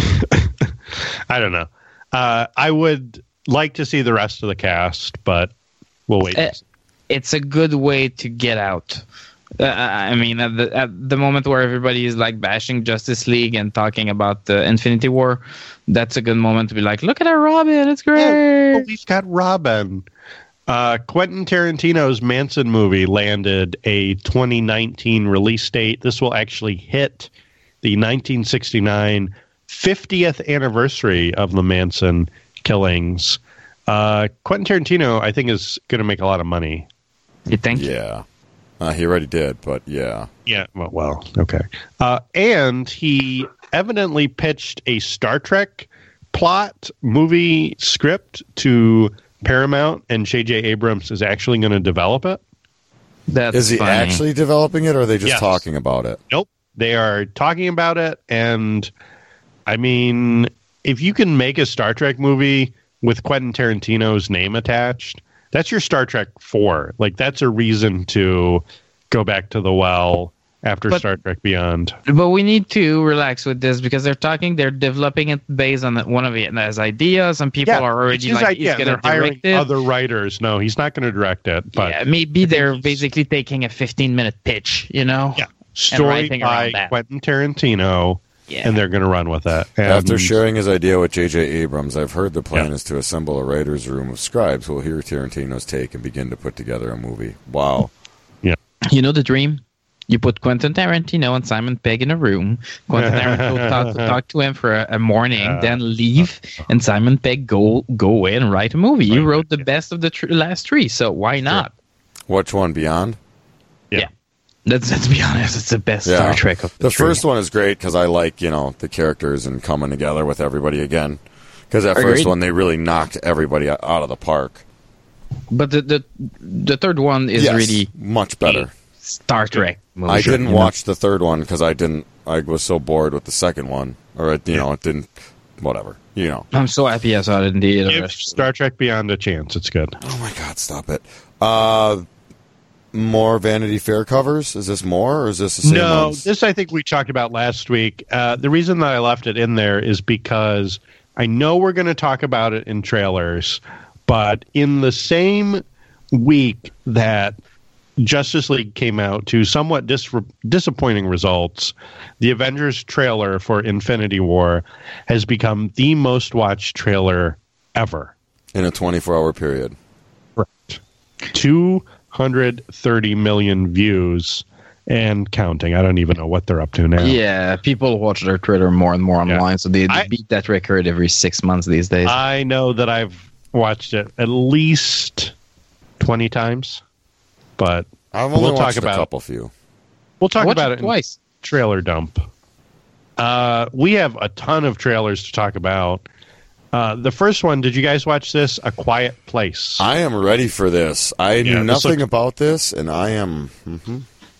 I don't know. Uh, I would like to see the rest of the cast, but we'll wait. It, it's a good way to get out. Uh, I mean, at the at the moment where everybody is like bashing Justice League and talking about the Infinity War, that's a good moment to be like, look at our Robin, it's great. Yeah, well, we've got Robin. Uh, Quentin Tarantino's Manson movie landed a twenty nineteen release date. This will actually hit the nineteen sixty-nine fiftieth anniversary of the Manson killings. Uh, Quentin Tarantino, I think, is going to make a lot of money. You think? Yeah. Uh, he already did, but yeah. Yeah, well, well okay. Uh, and he evidently pitched a Star Trek plot movie script to Paramount, and J J Abrams is actually going to develop it. That's is he funny. actually developing it, or are they just yes. talking about it? Nope. They are talking about it, and I mean, if you can make a Star Trek movie with Quentin Tarantino's name attached, that's your Star Trek four. Like, that's a reason to go back to the well after but, Star Trek Beyond. But we need to relax with this because they're talking, they're developing it based on one of his ideas. Some people yeah, are already like, idea. he's going to direct it. Other writers. No, he's not going to direct it. But yeah, maybe they're basically taking a fifteen-minute pitch, you know? Yeah. Story by Quentin Tarantino. Yeah. And they're going to run with it. And after sharing his idea with J J Abrams, I've heard the plan yeah. is to assemble a writer's room of scribes who will hear Tarantino's take and begin to put together a movie. Wow. Yeah. You know the dream? You put Quentin Tarantino and Simon Pegg in a room. Quentin Tarantino talk, talk to him for a, a morning, uh, then leave, and Simon Pegg go go away and write a movie. You wrote the best of the tr- last three, so why not? Which one, Beyond? Yeah. yeah. Let's, let's be honest, it's the best yeah. Star Trek of the The three. first one is great because I like, you know, the characters and coming together with everybody again. Because that Agreed. first one, they really knocked everybody out of the park. But the the, the third one is yes, really much better. Star Trek movie. I didn't you know? watch the third one because I didn't. I was so bored with the second one, or it, you yeah. know, it didn't. Whatever, you know. I'm so happy I saw it in the Give Star Trek Beyond a chance. It's good. Oh my God, stop it! Uh, more Vanity Fair covers? Is this more, or is this the same No, ones? This I think we talked about last week. Uh, the reason that I left it in there is because I know we're going to talk about it in trailers, but in the same week that Justice League came out to somewhat dis- disappointing results, the Avengers trailer for Infinity War has become the most watched trailer ever. In a twenty-four hour period. Correct. Two hundred thirty million views and counting. I don't even know what they're up to now. Yeah, people watch their Twitter more and more online, yeah. so they I, beat that record every six months these days. I know that I've watched it at least twenty times, but I've only we'll watched talk about a couple few. We'll talk about it, it twice. In trailer dump. Uh, we have a ton of trailers to talk about. Uh, the first one, did you guys watch this? A Quiet Place. I am ready for this. I yeah, knew nothing looks- about this, and I am. Mm-hmm.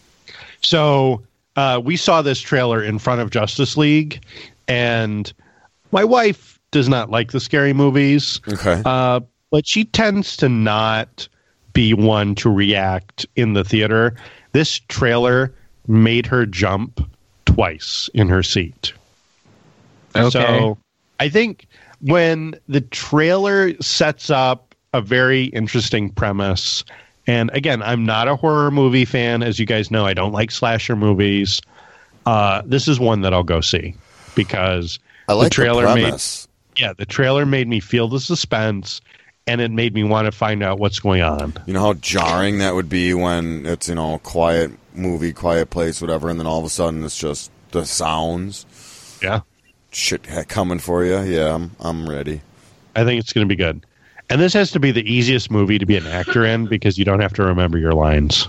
So uh, we saw this trailer in front of Justice League, and my wife does not like the scary movies. Okay. Uh, but she tends to not be one to react in the theater. This trailer made her jump twice in her seat. Okay. So I think when the trailer sets up a very interesting premise And again, I'm not a horror movie fan. As you guys know, I don't like slasher movies. Uh, this is one that I'll go see because I like the trailer the made premise. yeah, the trailer made me feel the suspense, and it made me want to find out what's going on. You know how jarring that would be when it's, you know, quiet movie, quiet place, whatever, and then all of a sudden it's just the sounds. Yeah. Shit coming for you. Yeah, I'm I'm ready. I think it's going to be good. And this has to be the easiest movie to be an actor in because you don't have to remember your lines.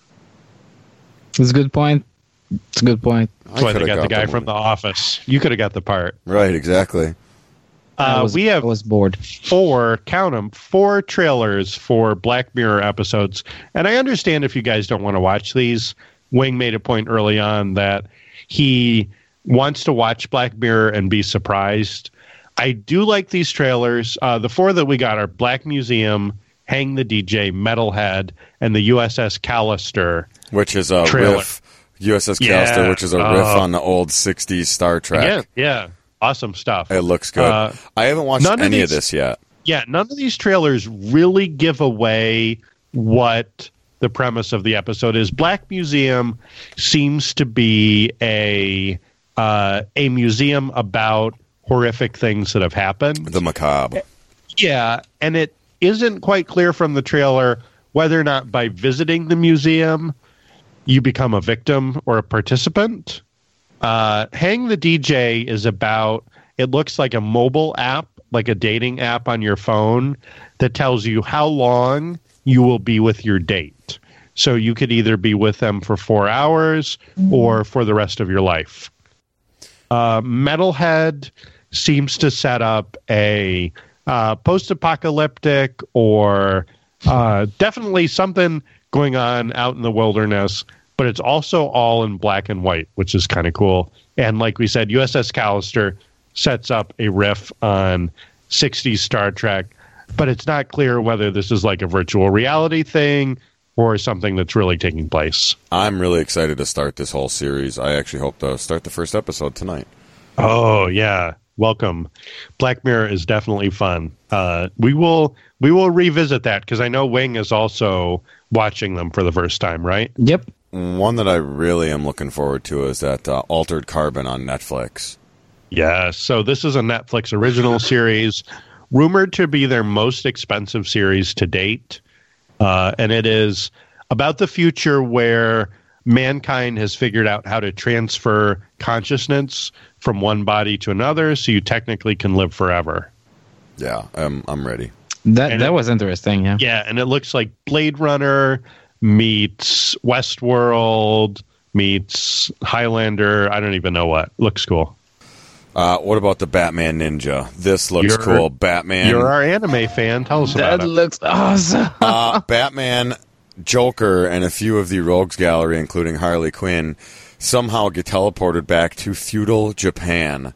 It's a good point. It's a good point. That's why they coulda got the guy the from The Office. You could have got the part. Right, exactly. I Uh, was, we have I was bored. four, count them, four trailers for Black Mirror episodes. And I understand if you guys don't want to watch these. Wing made a point early on that he wants to watch Black Mirror and be surprised. I do like these trailers. Uh, the four that we got are Black Museum, Hang the D J, Metalhead, and the U S S Callister. Which is a Trailer. riff, U S S Yeah. Callister, which is a riff Uh, on the old sixties Star Trek. Yeah, yeah. Awesome stuff. It looks good. Uh, I haven't watched none of any of, these- this yet. Yeah, none of these trailers really give away what the premise of the episode is. Black Museum seems to be a uh, a museum about horrific things that have happened. The macabre. Yeah, and it isn't quite clear from the trailer whether or not by visiting the museum you become a victim or a participant. Uh, Hang the D J is about, it looks like a mobile app, like a dating app on your phone that tells you how long you will be with your date. So you could either be with them for four hours or for the rest of your life. Uh, Metalhead seems to set up a uh, post-apocalyptic or uh, definitely something going on out in the wilderness, but it's also all in black and white, which is kind of cool. And like we said, U S S Callister sets up a riff on sixties Star Trek, but it's not clear whether this is like a virtual reality thing or something that's really taking place. I'm really excited to start this whole series. I actually hope to start the first episode tonight. Oh yeah, welcome. Black Mirror is definitely fun. Uh, we will we will revisit that because I know Wing is also watching them for the first time, right? Yep. One that I really am looking forward to is that uh, Altered Carbon on Netflix. Yeah. So this is a Netflix original series, rumored to be their most expensive series to date, uh, and it is about the future where mankind has figured out how to transfer consciousness from one body to another, so you technically can live forever. Yeah, I'm I'm ready. That And that it- was interesting. Yeah. Yeah, and it looks like Blade Runner meets Westworld meets Highlander. I don't even know what. Looks cool. Uh, what about the Batman Ninja? This looks You're- cool. Batman. You're our anime fan. Tell us about That it. looks awesome. uh, Batman, Joker, and a few of the Rogues Gallery, including Harley Quinn, somehow get teleported back to feudal Japan.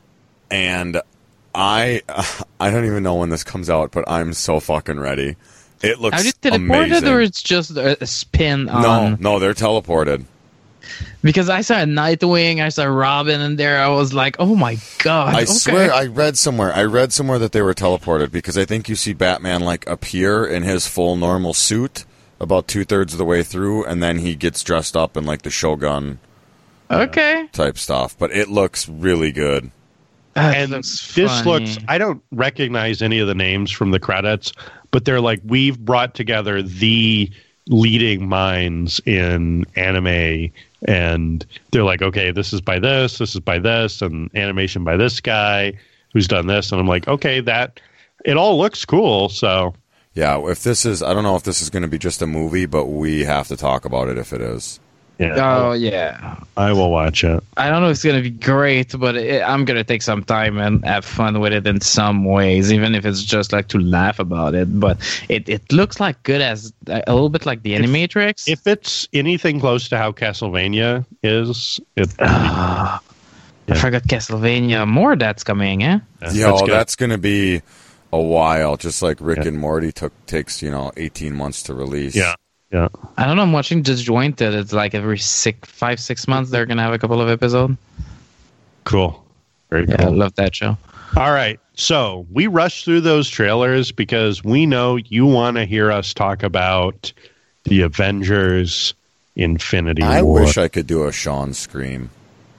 And I I don't even know when this comes out, but I'm so fucking ready. It looks Are you teleported amazing. or it's just a, a spin no, on? no, they're teleported. Because I saw Nightwing, I saw Robin in there. I was like, oh my god. I okay. swear I read somewhere. I read somewhere that they were teleported because I think you see Batman like appear in his full normal suit about two thirds of the way through, and then he gets dressed up in like the Shogun Okay. type stuff. But it looks really good. That and looks this funny. looks, I don't recognize any of the names from the credits, but they're like, we've brought together the leading minds in anime, and they're like, okay, this is by this, this is by this, and animation by this guy who's done this. And I'm like, okay, that, it all looks cool. So Yeah, if this is, I don't know if this is going to be just a movie, but we have to talk about it if it is. yeah, Oh yeah. I will watch it. I don't know if it's gonna be great, but it, I'm gonna take some time and have fun with it in some ways, even if it's just like to laugh about it. But it, it looks like good as a little bit like the Animatrix. If it's anything close to how Castlevania is, it, Ah, Yeah. I forgot Castlevania. More that's coming, eh? Yeah, that's well, good. that's going to be a while, just like Rick Yeah. and Morty took takes, you know, eighteen months to release. Yeah. Yeah. I don't know. I'm watching Disjointed. It's like every six, five, six months they're gonna have a couple of episodes. Cool. Very Yeah, cool. I love that show. All right. So we rushed through those trailers because we know you want to hear us talk about the Avengers Infinity I War. wish I could do a Sean scream.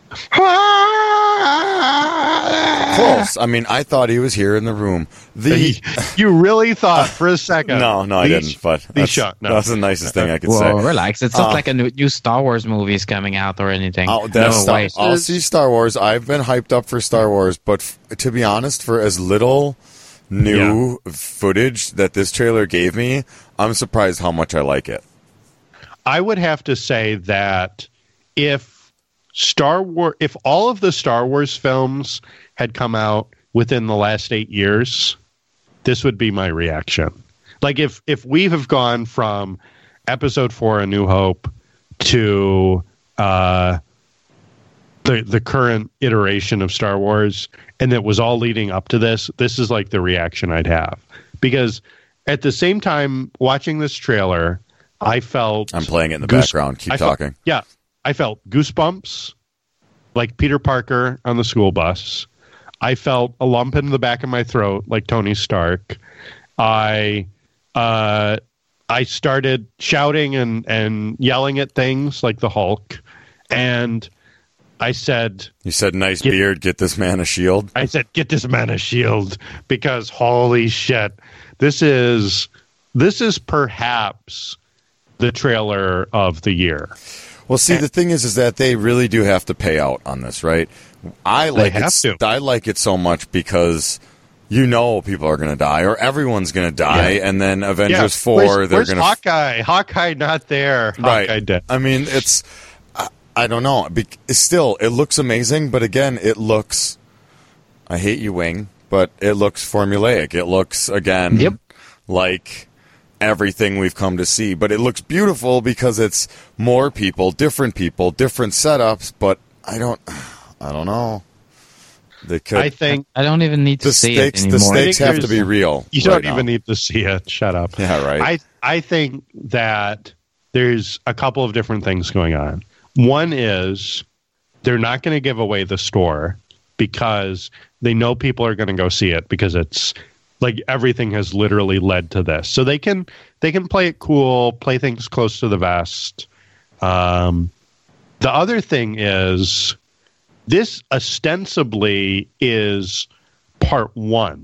Close. I mean, I thought he was here in the room. The You really thought for a second. no, no, I the- didn't. But the that's, shot. No. that's the nicest thing I could Whoa, say. relax. It's not Uh, like a new, new Star Wars movie is coming out or anything. Oh, that's no Star- way. I'll see Star Wars. I've been hyped up for Star Wars, but f- to be honest, for as little new footage that this trailer gave me, I'm surprised how much I like it. I would have to say that if Star Wars, if all of the Star Wars films had come out within the last eight years, this would be my reaction. Like if if we have gone from Episode Four, A New Hope, to uh, the the current iteration of Star Wars, and it was all leading up to this, this is like the reaction I'd have. Because at the same time watching this trailer, I felt I'm playing it in the goose- background. Keep I felt- talking. yeah, I felt goosebumps, like Peter Parker on the school bus. I felt a lump in the back of my throat, like Tony Stark. I uh, I started shouting and, and yelling at things like the Hulk, and I said, You said, nice Get- beard, get this man a shield. I said, get this man a shield, because holy shit, this is this is perhaps the trailer of the year. Well, see, the thing is, is that they really do have to pay out on this, right? I like have it. to. I like it so much because you know people are going to die, or everyone's going to die, Yeah. and then Avengers Yeah, Four, where's, they're where's going to Hawkeye? Hawkeye not there. right. Hawkeye dead. I mean, it's I, I don't know. Be, still, it looks amazing, but again, it looks. I hate you, Wing, but it looks formulaic. It looks again Yep. like everything we've come to see, but it looks beautiful because it's more people, different people, different setups. But I don't, I don't know. They could. I think I don't even need to the see stakes, it the anymore. stakes I think have to be there's- real. you right don't now. even need to see it. Shut up. Yeah, right. I I think that there's a couple of different things going on. One is they're not going to give away the store because they know people are going to go see it, because it's like everything has literally led to this. So they can they can play it cool, play things close to the vest. Um, the other thing is this ostensibly is part one.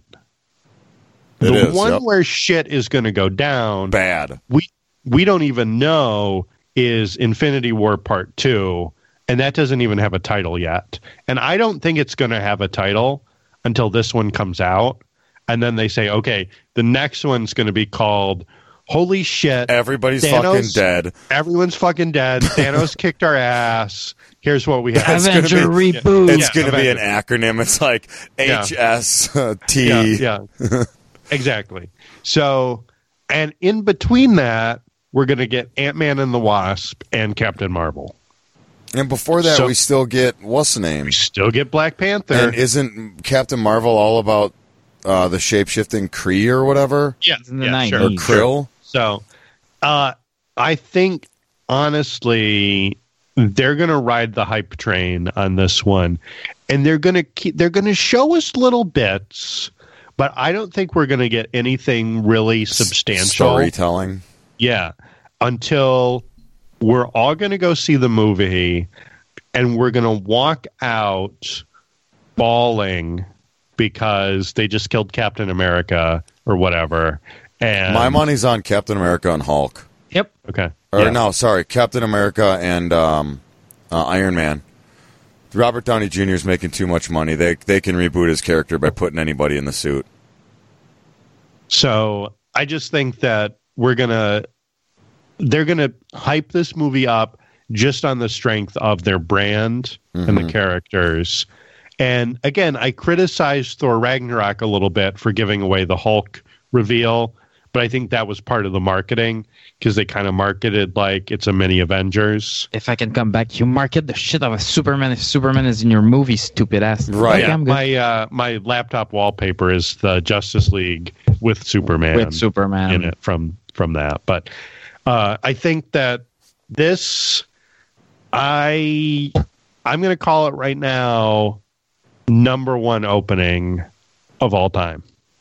It the is, one yep. where shit is going to go down, Bad. we we don't even know, is Infinity War Part Two, and that doesn't even have a title yet. And I don't think it's going to have a title until this one comes out, and then they say, okay, the next one's going to be called Holy Shit, Everybody's Thanos- fucking dead. everyone's fucking dead. Thanos kicked our ass. Here's what we have. It's gonna Avenger be- reboot. It's Yeah, going to be an Avengers. acronym. It's like Yeah. H S T. Yeah, yeah. Exactly. So, and in between that, we're going to get Ant-Man and the Wasp and Captain Marvel. And before that, So- we still get what's the name? We still get Black Panther. And isn't Captain Marvel all about uh, the shape shifting Kree or whatever? yeah, in the yeah, nineties. sure. Or Krill? So, uh, I think honestly, they're going to ride the hype train on this one, and they're going to keep. They're going to show us little bits, but I don't think we're going to get anything really substantial. Storytelling. Yeah, until we're all going to go see the movie, and we're going to walk out bawling because they just killed Captain America or whatever. And My money's on Captain America and Hulk. Yep. okay. Or Yeah. no, sorry, Captain America and um, uh, Iron Man. Robert Downey Junior is making too much money. They they can reboot his character by putting anybody in the suit. So I just think that we're gonna they're gonna hype this movie up just on the strength of their brand and the characters. And again, I criticized Thor Ragnarok a little bit for giving away the Hulk reveal, but I think that was part of the marketing, because they kind of marketed like it's a mini Avengers. If I can come back, you market the shit out of Superman if Superman is in your movie, stupid ass. Right. Okay, I'm good. My uh, my laptop wallpaper is the Justice League with Superman. With Superman. in it from from that. But uh, I think that this, I I'm going to call it right now. number one opening of all time.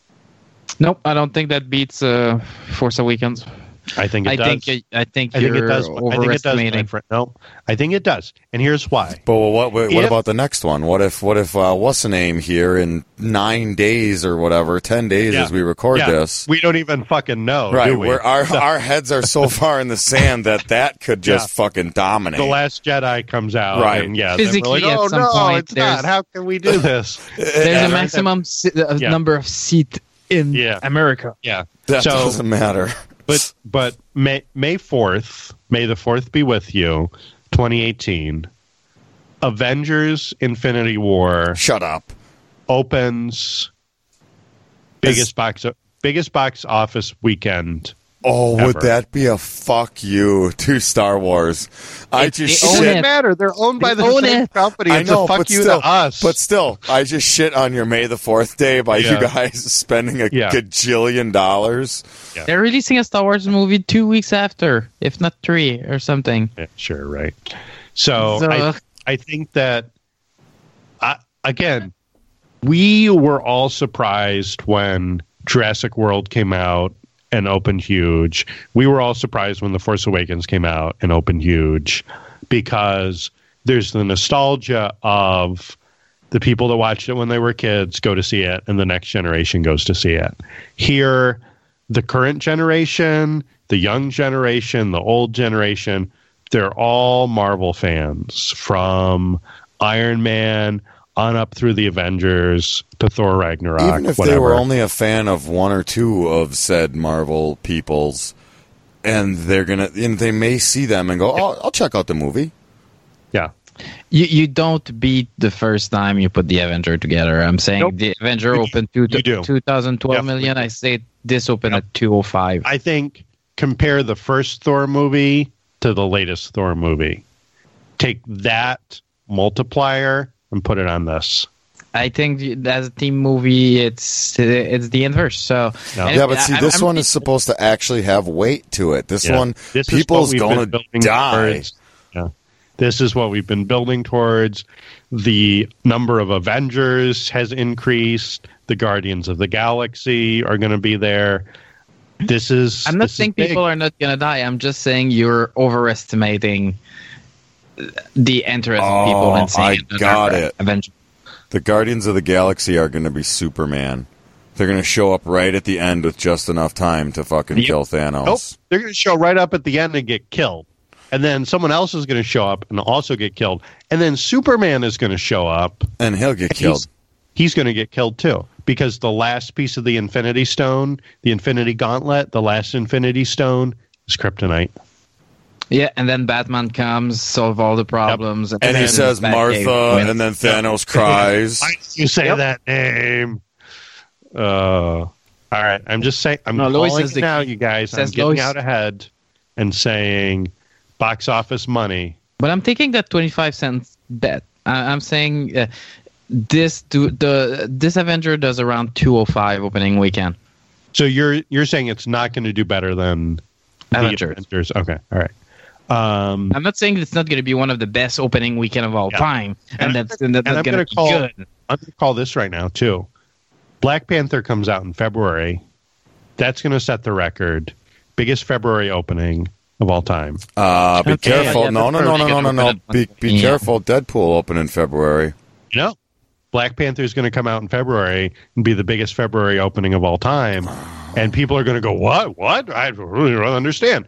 Nope, I don't think that beats uh, Force Awakens. I think it I does. think it, I think I think you're it does. I think it does. My overestimating. friend. No, I think it does, and here's why. But what what, what If- about the next one? What if what if uh, what's the name here in nine days or whatever, ten days Yeah. as we record Yeah, this? we don't even fucking know, Right, do we? where our our heads are so far in the sand that that could just Yeah. fucking dominate. The Last Jedi comes out, Right. and yeah, then we're Physically, like, at oh some no, point, it's not. there's- How can we do this? There's Yeah, a maximum si- uh, Yeah. number of seat in Yeah. America. Yeah, that so, doesn't matter. but but May May fourth, May the fourth be with you, twenty eighteen. Avengers: Infinity War Shut up. opens biggest box biggest box office weekend. Oh, Ever. would that be a fuck you to Star Wars? I It- just it- It own doesn't shit. it. matter. They're owned by They the own same it. company. I It's know, a fuck but you still, to us. but still, I just shit on your May the Fourth day by Yeah. you guys spending a Yeah. gajillion dollars. They're releasing a Star Wars movie two weeks after, if not three or something. Yeah, sure, right. So, So- I, I think that, I, again, we were all surprised when Jurassic World came out and opened huge. We were all surprised when The Force Awakens came out and opened huge because there's the nostalgia of the people that watched it when they were kids go to see it, and the next generation goes to see it. Here, the current generation, the young generation, the old generation, they're all Marvel fans from Iron Man on up through the Avengers to Thor Ragnarok. Even if whatever. they were only a fan of one or two of said Marvel peoples, and they're gonna, and they may see them and go, "Oh, I'll check out the movie." Yeah. You you don't beat the first time you put the Avenger together. I'm saying Nope. the Avenger You- opened two, you do. two thousand twelve Yep. million. I say this opened Yep. at two oh five. I think compare the first Thor movie to the latest Thor movie. Take that multiplier and put it on this. I think the- as a team movie, it's it's the inverse. So No. and Yeah, but see, I- this I'm- one is supposed to actually have weight to it. This Yeah. one, This is people's what we've gonna been building die. towards. Yeah. This is what we've been building towards. The number of Avengers has increased. The Guardians of the Galaxy are going to be there. This is. I'm not this is saying big. people are not gonna die. I'm just saying you're overestimating the interest of people Oh, in seeing I another got it. Avenger. The Guardians of the Galaxy are going to be Superman. They're going to show up right at the end with just enough time to fucking Yep. kill Thanos. Nope. They're going to show right up at the end and get killed. And then someone else is going to show up and also get killed. And then Superman is going to show up. And he'll get and killed. He's, he's going to get killed too. Because the last piece of the Infinity Stone, the Infinity Gauntlet, the last Infinity Stone is Kryptonite. Yeah, and then Batman comes, solve all the problems, And then he says Batcave Martha, wins. and then Thanos cries. Why did you say Yep. that name? Uh, all right. I'm just saying. I'm No, Lois calling says it the- now, you guys. I'm says getting Lois- out ahead and saying box office money. But I'm taking that twenty-five cents bet. I, I'm saying uh, this do, the this Avenger does around two oh five opening weekend. So you're you're saying it's not going to do better than the Avengers. Avengers? Okay. All right. Um, I'm not saying it's not going to be one of the best opening weekend of all Yeah. time, and, And that's and that's and I'm going gonna to be call- good. I'm going to call this right now too. Black Panther comes out in February. That's going to set the record. Biggest February opening of all time. Uh, be Okay, careful. yeah, no, no, that's no, no, probably no, no, gonna no. open Be, at- be yeah. careful. Deadpool open in February. You know, Black Panther is going to come out in February and be the biggest February opening of all time. And people are going to go, what? What? I really don't understand.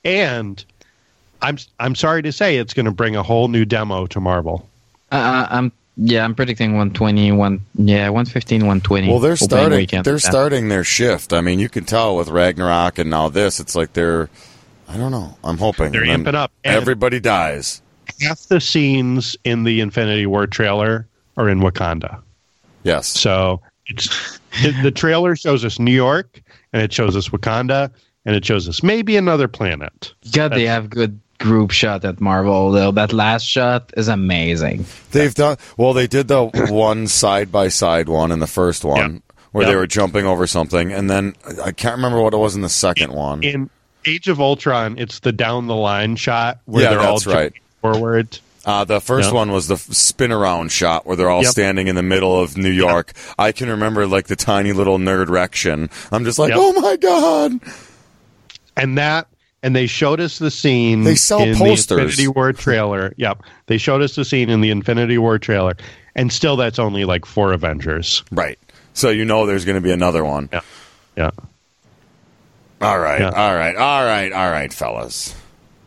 And I'm I'm sorry to say it's going to bring a whole new demo to Marvel. Uh, I'm yeah, I'm predicting one twenty, one yeah, one fifteen, one twenty. Well, they're opening starting. weekend. They're Yeah. starting their shift. I mean, you can tell with Ragnarok and now this. It's like they're. I don't know. I'm hoping They're And then amping up. And Everybody dies. half the scenes in the Infinity War trailer are in Wakanda. Yes. So it's it, the trailer shows us New York, and it shows us Wakanda, and it shows us maybe another planet. God, they have good group shot at Marvel though. That last shot is amazing. They've done well. They did the one side by side one in the first one Yeah. where Yeah. they were jumping over something, and then I can't remember what it was in the second one. In Age of Ultron, it's the down the line shot where Yeah, they're all that's right. jumping forward. Uh, the first Yep. one was the f- spin around shot where they're all Yep. standing in the middle of New York. I can remember like the tiny little nerd erection. I'm just like, Yep. oh my god! And that, and they showed us the scene. They sell in posters. The Infinity War trailer. Yep, they showed us the scene in the Infinity War trailer, and still, that's only like four Avengers. Right. So you know there's going to be another one. Yeah, yeah. All right, Yeah. all right, all right, all right, fellas.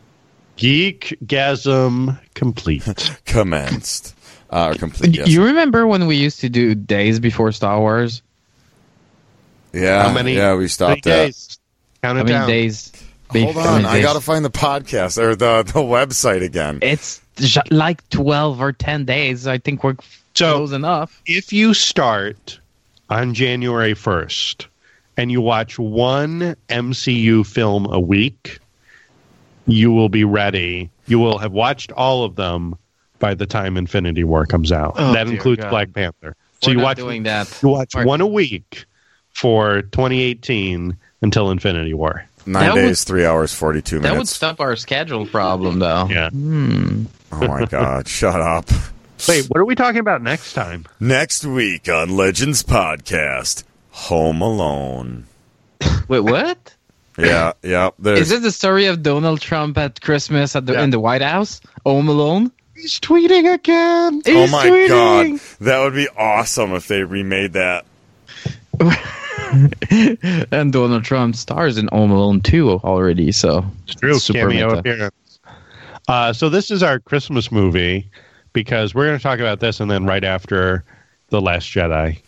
Geekgasm complete. Commenced. Uh, or complete. Yes. You remember when we used to do days before Star Wars? yeah. How many? Yeah, we stopped how many that. days? Count How it many down. days? Hold How on, many I days? got to find the podcast or the the website again. It's j- like twelve or ten days. I think we're So- close enough. If you start on January first and you watch one M C U film a week, you will be ready. You will have watched all of them by the time Infinity War comes out. Oh, that dear includes God. Black Panther. So We're you not watch doing that. you watch Or- one a week for twenty eighteen until Infinity War. Nine that days, would- three hours, forty-two That would minutes. stop our schedule problem, though. Yeah. Oh my god! Shut up. Wait, what are we talking about next time? Next week on Legends Podcast, Home Alone. Wait, what? Yeah, yeah. There's, Is it the story of Donald Trump at Christmas at the Yeah. in the White House? Home Alone? He's tweeting again. oh He's my tweeting. god, that would be awesome if they remade that. And Donald Trump stars in Home Alone two already, so It's true. super Cameo meta. appearance. Uh, so this is our Christmas movie because we're going to talk about this and then right after The Last Jedi.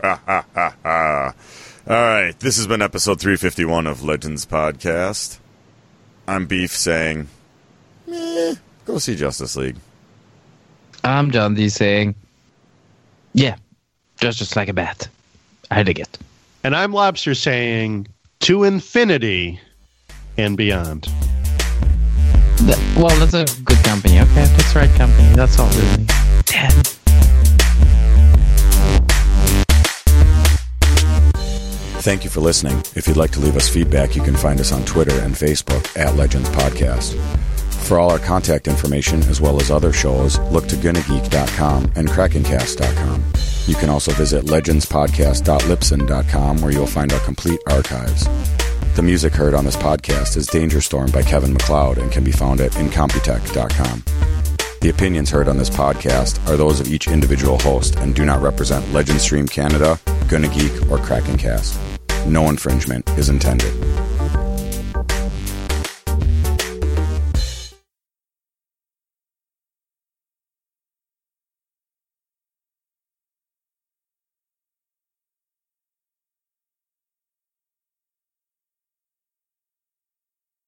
All right, this has been episode three fifty-one of Legends Podcast. I'm Beef saying, eh, go see Justice League. I'm John D saying, yeah, just just like a bat. I dig it. And I'm Lobster saying to infinity and beyond. That- well, that's a good company. Okay, that's the right company. That's all really. Damn. Thank you for listening. If you'd like to leave us feedback, you can find us on Twitter and Facebook at Legends Podcast. For all our contact information, as well as other shows, look to gonna geek dot com and krakencast dot com. You can also visit legends podcast dot libsyn dot com, where you'll find our complete archives. The music heard on this podcast is Danger Storm by Kevin MacLeod and can be found at incompetech dot com. The opinions heard on this podcast are those of each individual host and do not represent Legend Stream Canada, Gonna Geek, or Krakencast. No infringement is intended.